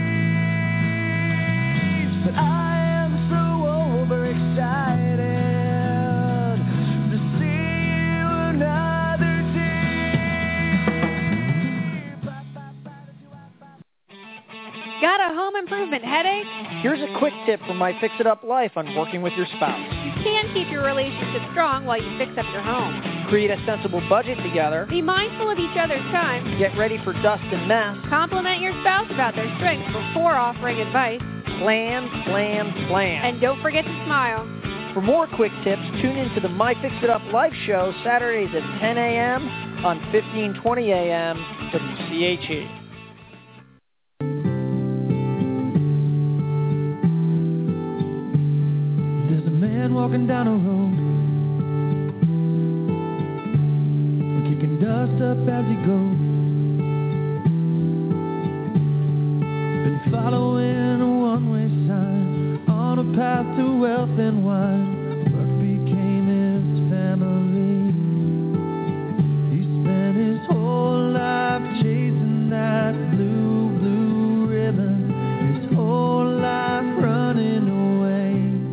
reach, but I am so overexcited to see you another day. Got a home improvement headache? Here's a quick tip from My Fix It Up Life on working with your spouse. You can keep your relationship strong while you fix up your home. Create a sensible budget together. Be mindful of each other's time. Get ready for dust and mess. Compliment your spouse about their strengths before offering advice. Plan, plan, plan. And don't forget to smile. For more quick tips, tune into the My Fix It Up Live show Saturdays at ten a.m. on fifteen twenty A M W C H E. There's a man walking down a road, kicking dust up as he goes. Been following a one-way sign on a path to wealth and wine. Work became his family. He spent his whole life chasing that blue, blue ribbon. His whole life running away.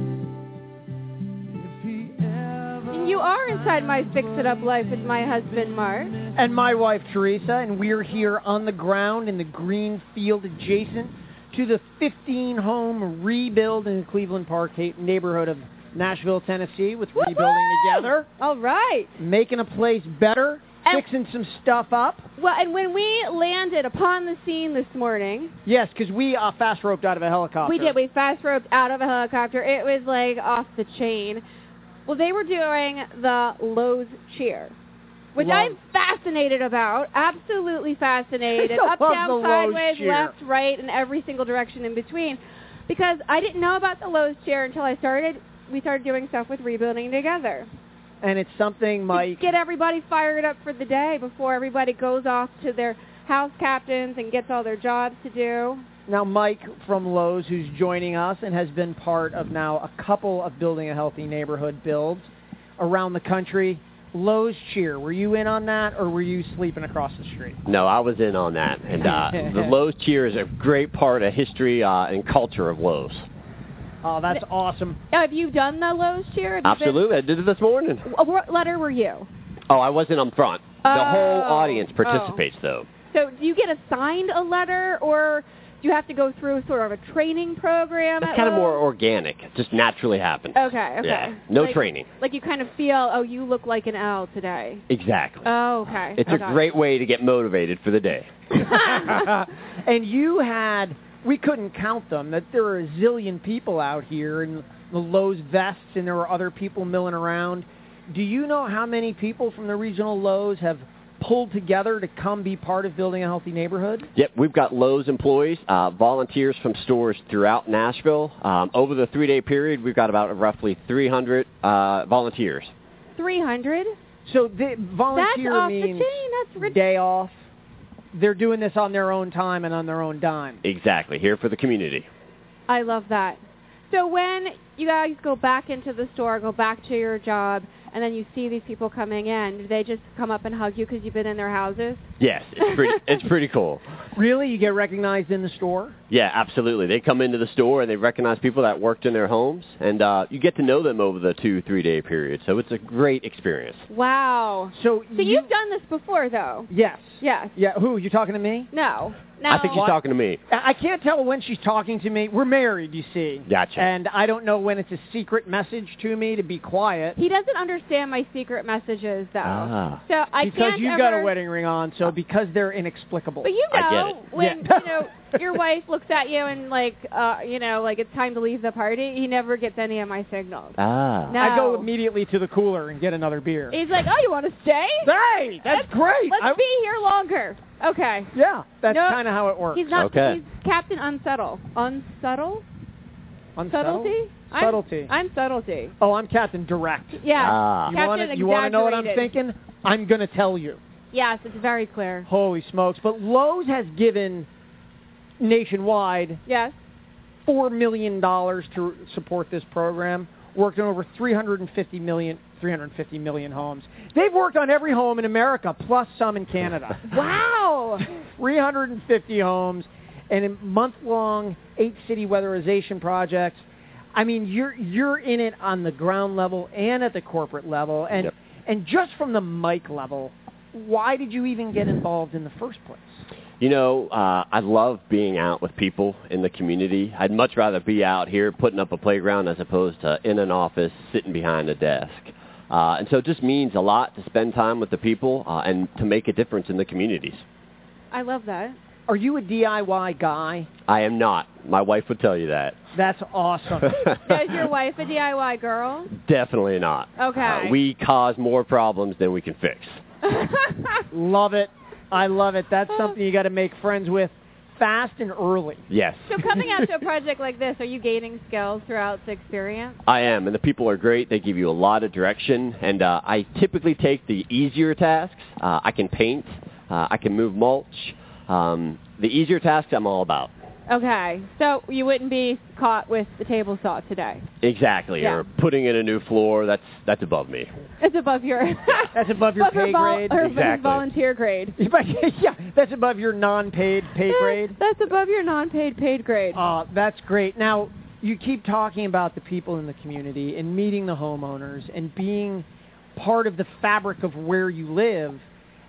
If he ever And you are inside My Fix It Up Life with my husband, Mark. And my wife, Teresa, and we're here on the ground in the green field adjacent to the fifteen-home rebuild in the Cleveland Park neighborhood of Nashville, Tennessee, with Woo-hoo! Rebuilding Together, All right. making a place better, And- fixing some stuff up. Well, and when we landed upon the scene this morning, Yes, because we uh, fast roped out of a helicopter. we did. We fast roped out of a helicopter. It was like off the chain. Well, they were doing the Lowe's cheer, which Love- I'm fascinated about, absolutely fascinated. I Up, love down, the Lowe's sideways, cheer. left, right, and every single direction in between. Because I didn't know about the Lowe's cheer until I started, we started doing stuff with Rebuilding Together. And it's something, Mike. Get everybody fired up for the day before everybody goes off to their house captains and gets all their jobs to do. Now, Mike from Lowe's, who's joining us and has been part of now a couple of Building a Healthy Neighborhood builds around the country. Lowe's cheer, were you in on that, or were you sleeping across the street? No, I was in on that. And uh, the Lowe's cheer is a great part of history uh, and culture of Lowe's. Oh, that's awesome. Now, have you done the Lowe's cheer? Have you Absolutely. I did it this morning. been- Uh, What letter were you? Oh, I wasn't on front. The Oh, whole audience oh. participates, though. So do you get assigned a letter, or do you have to go through sort of a training program? It's at kind of more Lowe's? organic. It just naturally happens. Okay, okay. Yeah. No Like- training. Like you kind of feel, oh, you look like an L today. Exactly. Oh, okay. It's I a got great way to get motivated for the day. And you had, we couldn't count them, that there were a zillion people out here in the Lowe's vests, and there were other people milling around. Do you know how many people from the regional Lowe's have pulled together to come be part of Building a Healthy Neighborhood? Yep, we've got Lowe's employees, uh, volunteers from stores throughout Nashville. Um, over the three-day period, we've got about roughly three hundred uh, volunteers. three hundred? So the volunteer That's off the means chain. That's ridiculous. day off. They're doing this on their own time and on their own dime. Exactly, here for the community. I love that. So when you guys go back into the store, go back to your job, and then you see these people coming in, do they just come up and hug you because you've been in their houses? Yes, it's pretty, it's pretty cool. Really? You get recognized in the store? Yeah, absolutely. They come into the store and they recognize people that worked in their homes, and uh, you get to know them over the two, three-day period. So it's a great experience. Wow. So, So you've done this before, though? Yes. Yes. Yeah, who? You talking to me? No. No. I think she's talking to me. I I can't tell when she's talking to me. We're married, you see. Gotcha. And I don't know when it's a secret message to me to be quiet. He doesn't understand my secret messages, though. Ah. So I because can't you've ever... got a wedding ring on, so because they're inexplicable. But you know, I get it. when Yeah. you know your wife looks at you and like, uh, you know, like it's time to leave the party, he never gets any of my signals. Ah. No. I go immediately to the cooler and get another beer. He's like, oh, you want to stay? Hey, that's let's, great. Let's I- be here longer. Okay. Yeah, that's Nope. kind of how it works. He's not. Okay. He's Captain Unsubtle. Unsubtle? Unsubtle? Subtlety? I'm- Subtlety. I'm subtlety. Oh, I'm Captain Direct. Yeah. Ah. You Captain want you want to know what I'm Exaggerated. thinking? I'm going to tell you. Yes, it's very clear. Holy smokes. But Lowe's has given nationwide Yes. four million dollars to support this program, worked on over three hundred fifty million, three hundred fifty million homes. They've worked on every home in America, plus some in Canada. Wow. three hundred fifty homes, and in month-long, eight-city weatherization projects. I mean, you're you're in it on the ground level and at the corporate level, and Yep. and just from the Mike level. Why did you even get involved in the first place? You know, uh, I love being out with people in the community. I'd much rather be out here putting up a playground as opposed to in an office sitting behind a desk. Uh, and so it just means a lot to spend time with the people uh, and to make a difference in the communities. I love that. Are you a D I Y guy? I am not. My wife would tell you that. That's awesome. Is your wife a D I Y girl? Definitely not. Okay. Uh, we cause more problems than we can fix. Love it. I love it. That's something you got to make friends with fast and early. Yes. So coming out to a project like this, are you gaining skills throughout the experience? I am, and the people are great. They give you a lot of direction, and uh, I typically take the easier tasks. Uh, I can paint. Uh, I can move mulch. Um, the easier tasks I'm all about. Okay. So you wouldn't be caught with the table saw today. Exactly. Yeah. Or putting in a new floor, that's that's above me. It's above your... That's above your above pay vol- grade. or Exactly. volunteer grade. Yeah, that's above your non-paid pay grade. That's above your non-paid paid grade. Uh, that's great. Now, you keep talking about the people in the community and meeting the homeowners and being part of the fabric of where you live.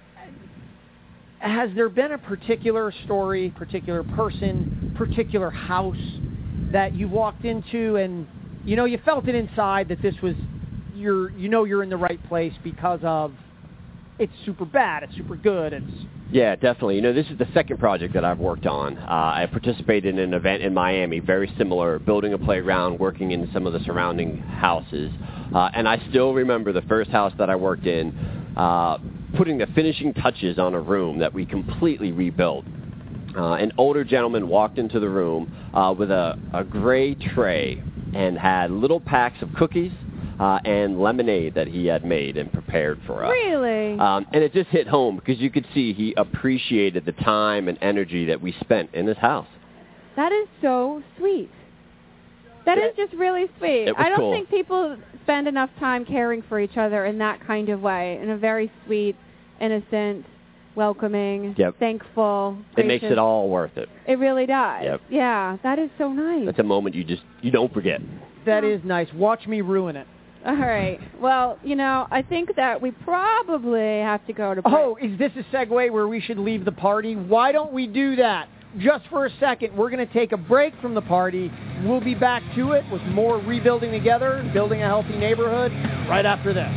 Has there been a particular story, particular person, particular house that you walked into and, you know, you felt it inside that this was, you're, you know you're in the right place because of it's super bad, it's super good, it's... Yeah, definitely. You know, this is the second project that I've worked on. Uh, I participated in an event in Miami, very similar, building a playground, working in some of the surrounding houses. Uh, and I still remember the first house that I worked in, uh, putting the finishing touches on a room that we completely rebuilt. Uh, an older gentleman walked into the room uh, with a, a gray tray and had little packs of cookies uh, and lemonade that he had made and prepared for us. Really? Um, and it just hit home because you could see he appreciated the time and energy that we spent in his house. That is so sweet. That is just really sweet. It was I don't cool. think people spend enough time caring for each other in that kind of way, in a very sweet, innocent, welcoming, Yep. thankful, It makes gracious- it all worth it. It really does. Yep. Yeah, that is so nice. That's a moment you just you don't forget. That is nice. Watch me ruin it. All right. Well, you know, I think that we probably have to go to break. Oh, is this a segue where we should leave the party? Why don't we do that? Just for a second, we're going to take a break from the party. We'll be back to it with more Rebuilding Together, Building a Healthy Neighborhood, right after this.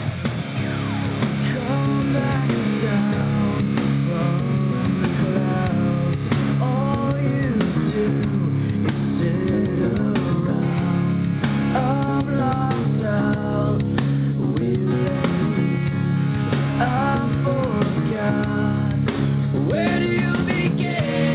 Come back down from the clouds. All you do is sit around. I'm lost out with you. I forgot. Where do you begin?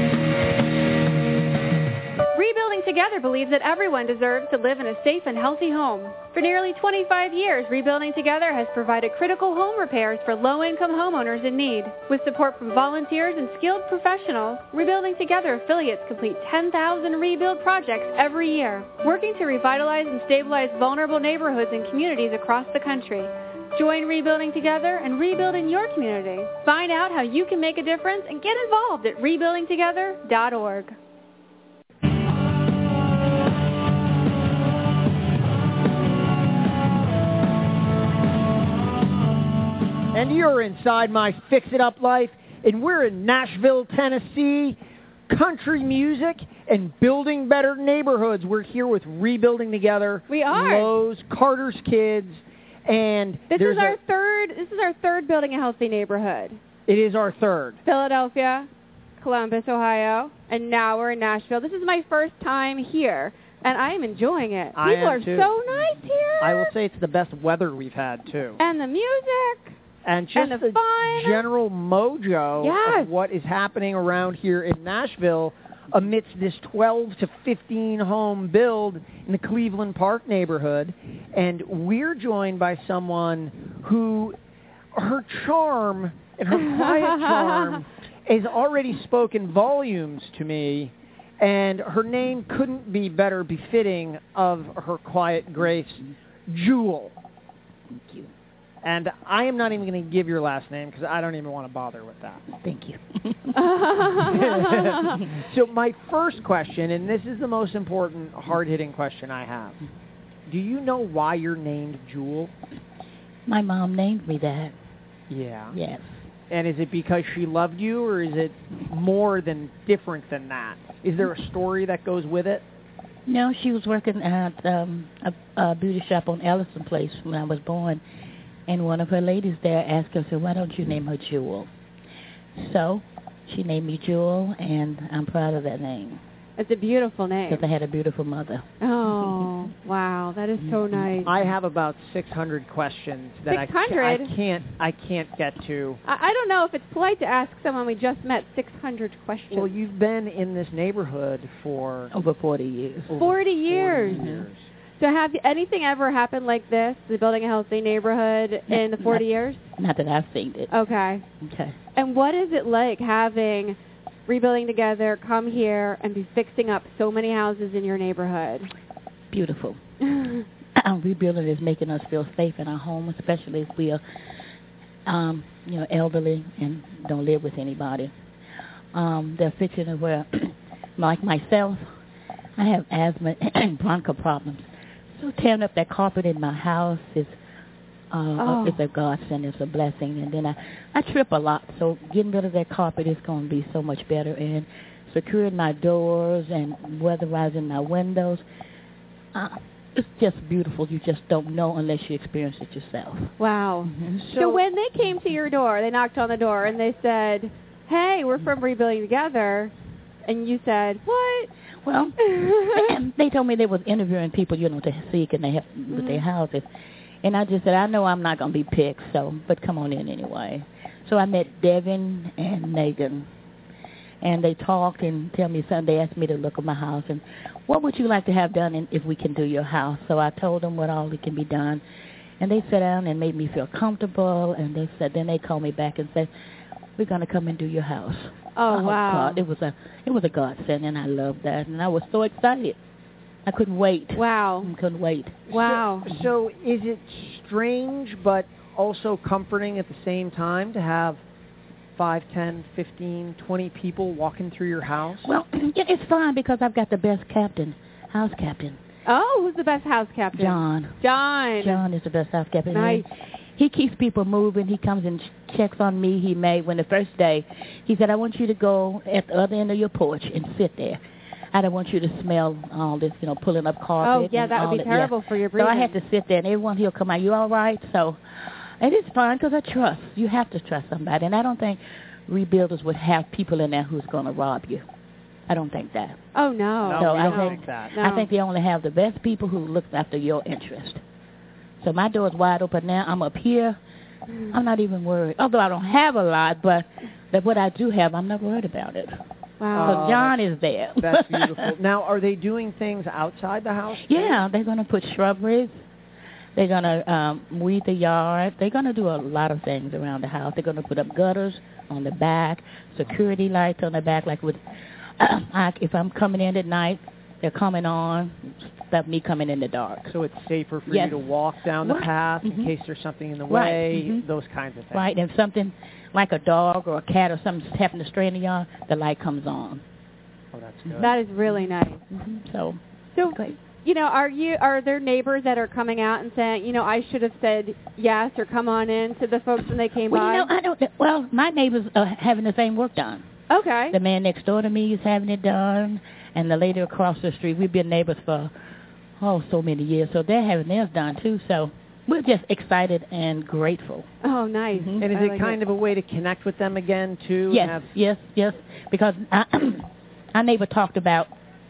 Rebuilding Together believes that everyone deserves to live in a safe and healthy home. For nearly twenty-five years, Rebuilding Together has provided critical home repairs for low-income homeowners in need. With support from volunteers and skilled professionals, Rebuilding Together affiliates complete ten thousand rebuild projects every year, working to revitalize and stabilize vulnerable neighborhoods and communities across the country. Join Rebuilding Together and rebuild in your community. Find out how you can make a difference and get involved at rebuilding together dot org. And you're inside my Fix It Up life, and we're in Nashville, Tennessee. Country music and building better neighborhoods. We're here with Rebuilding Together. We are. Lowe's, Carter's Kids, and This there's is our a, third. This is our third Building a Healthy Neighborhood. it is our third. Philadelphia, Columbus, Ohio, and now we're in Nashville. This is my first time here, and I am enjoying it. I People am are too. so nice here. I will say it's the best weather we've had, too. And the music. And just and the the fun. general mojo Yes. of what is happening around here in Nashville amidst this twelve to fifteen home build in the Cleveland Park neighborhood. And we're joined by someone who, her charm and her quiet charm has already spoken volumes to me, and her name couldn't be better befitting of her quiet grace, Jewel. Thank you. And I am not even going to give your last name because I don't even want to bother with that. Thank you. So my first question, and this is the most important, hard-hitting question I have. Do you know why you're named Jewel? My mom named me that. Yeah. Yes. And is it because she loved you, or is it more than different than that? Is there a story that goes with it? No, she was working at um, a, a beauty shop on Ellison Place when I was born. And one of her ladies there asked her, said, why don't you name her Jewel? So she named me Jewel, and I'm proud of that name. It's a beautiful name. Because I had a beautiful mother. Oh, wow. That is so nice. I have about six hundred questions that I, six ca- hundred? I can't I can't get to. I, I don't know if it's polite to ask someone we just met six hundred questions. Well, you've been in this neighborhood for over forty years. over forty years. forty years. So have anything ever happened like this, the Building a Healthy Neighborhood, No, in the forty not- years? Not that I've seen it. Okay. Okay. And what is it like having Rebuilding Together come here and be fixing up so many houses in your neighborhood? Beautiful. Rebuilding is making us feel safe in our home, especially if we are, um, you know, elderly and don't live with anybody. Um, they're fixing it where, like myself, I have asthma and bronchial problems. So tearing up that carpet in my house is uh, Oh. is a godsend, it's a blessing. And then I, I trip a lot, so getting rid of that carpet is going to be so much better. And securing my doors and weatherizing my windows, uh, it's just beautiful. You just don't know unless you experience it yourself. Wow. Mm-hmm. So, so when they came to your door, they knocked on the door and they said, hey, we're from Rebuilding Together, and you said, what? Well, they told me they was interviewing people, you know, to see can they help with Mm-hmm. their houses. And I just said, I know I'm not going to be picked, so, but come on in anyway. So I met Devin and Megan, and they talked and tell me something. They asked me to look at my house, and what would you like to have done in, if we can do your house? So I told them what all it can be done. And they sat down and made me feel comfortable, and they said, then they called me back and said, we're going to come and do your house. Oh, wow. God, it was a it was a godsend, and I loved that, and I was so excited. I couldn't wait. Wow. I couldn't wait. Wow. So, so is it strange but also comforting at the same time to have five, ten, fifteen, twenty people walking through your house? Well, yeah, it's fine because I've got the best captain, house captain. Oh, who's the best house captain? John. John. John is the best house captain. Nice. He, he keeps people moving. He comes and ch- checks on me. He made, when the first day, he said, I want you to go at the other end of your porch and sit there. I don't want you to smell all this, you know, pulling up carpet. Oh, yeah, and that all would be terrible yeah. for your So breathing. I had to sit there, and everyone, he'll come out, you all right? So it is fine because I trust. You have to trust somebody. And I don't think rebuilders would have people in there who's going to rob you. I don't think that. Oh, no. No, so we I don't think, think that. No. I think they only have the best people who look after your interest. So my door is wide open now. I'm up here. I'm not even worried. Although I don't have a lot, but, but what I do have, I'm not worried about it. Wow. So John is there. That's beautiful. Now, are they doing things outside the house? Yeah, they're going to put shrubberies. They're going to um, weed the yard. They're going to do a lot of things around the house. They're going to put up gutters on the back, security lights on the back. Like with, uh, I, if I'm coming in at night, they're coming on. Stop me coming in the dark. So it's safer for Yes. you to walk down the Right. path Mhm. in case there's something in the Right. way, Mhm. those kinds of things. Right, and if something like a dog or a cat or something's happening to stray in the yard, the light comes on. Oh, that's good. That is really nice. Mm-hmm. So, So, great. you know, are you are there neighbors that are coming out and saying, you know, I should have said yes or come on in to the folks when they came Well, by? you know, I don't. Well, my neighbors are having the same work done. Okay. The man next door to me is having it done, and the lady across the street. We've been neighbors for oh so many years, so they're having theirs done too. So we're just excited and grateful. Oh, nice. Mhm. And is I it like kind of a way to connect with them again, too? and Yes, have- yes, yes. Because I, our neighbor talked about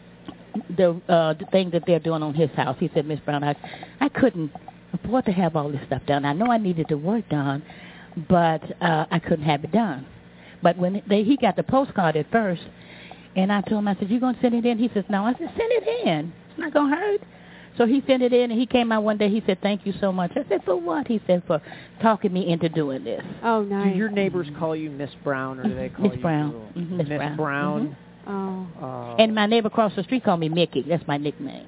the uh, the thing that they're doing on his house. He said, Miss Brown, I, I couldn't afford to have all this stuff done. I know I needed the work done, but uh, I couldn't have it done. But when they, he got the postcard at first, and I told him, I said, you going to send it in? He says, no. I said, send it in. It's not going to hurt. So he sent it in, and he came out one day. He said, thank you so much. I said, for what? He said, for talking me into doing this. Oh, Do nice. your neighbors call you Miss Brown, or do they call Miss you Brown. Jewel? Mhm, Miss Miss Brown. Brown. Oh. Uh, And my neighbor across the street called me Mickey. That's my nickname.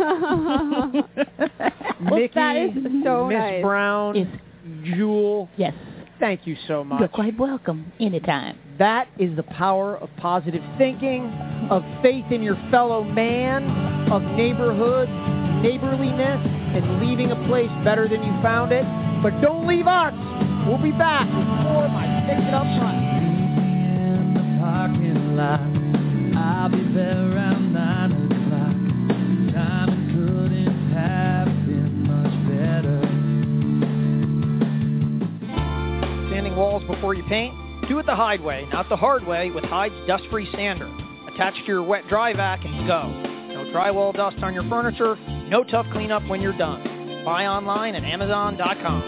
Mickey, that is so Miss nice. Brown, Is- Jewel. Yes. Thank you so much. You're quite welcome anytime. That is the power of positive thinking, of faith in your fellow man, of neighborhood, neighborliness, and leaving a place better than you found it. But don't leave us. We'll be back with more of my Fix It Up Front. In the parking lot, I'll be there around nine o'clock. Time couldn't have been much better. Sanding walls before you paint? Do it the Hyde way, not the hard way, with Hyde's dust-free sander. Attach to your wet dry vac and go. No drywall dust on your furniture, no tough cleanup when you're done. Buy online at amazon dot com.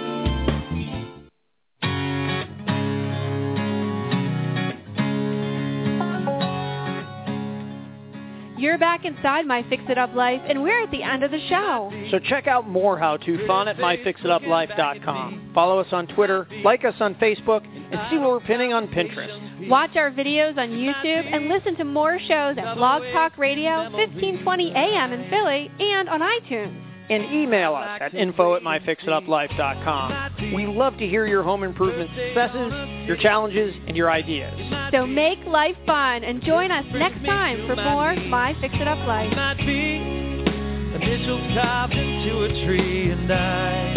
You're back inside My Fix It Up Life, and we're at the end of the show. So check out more how-to fun at my fix it up life dot com. Follow us on Twitter, like us on Facebook, and see what we're pinning on Pinterest. Watch our videos on YouTube and listen to more shows at Blog Talk Radio, fifteen twenty A M in Philly, and on iTunes. And email us at info at my fix it up life dot com. We love to hear your home improvement successes, your challenges, and your ideas. So make life fun and join us next time for more My Fix It Up Life. Might be initials carved into a tree, and I,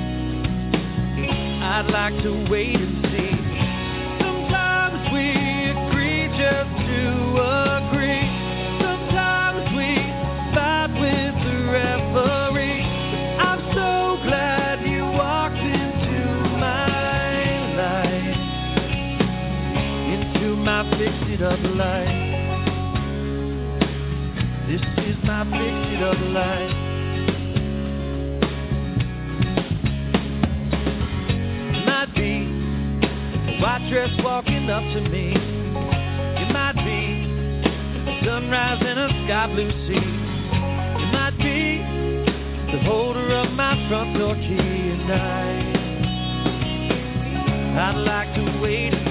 I'd like to wait and see. Sometimes we agree just to agree. Sometimes we fight with the referee. But I'm so glad you walked into my life, into my fix-it-up life. dress walking up to me. You might be the sunrise in a sky blue sea. You might be the holder of my front door key. And I, I'd like to wait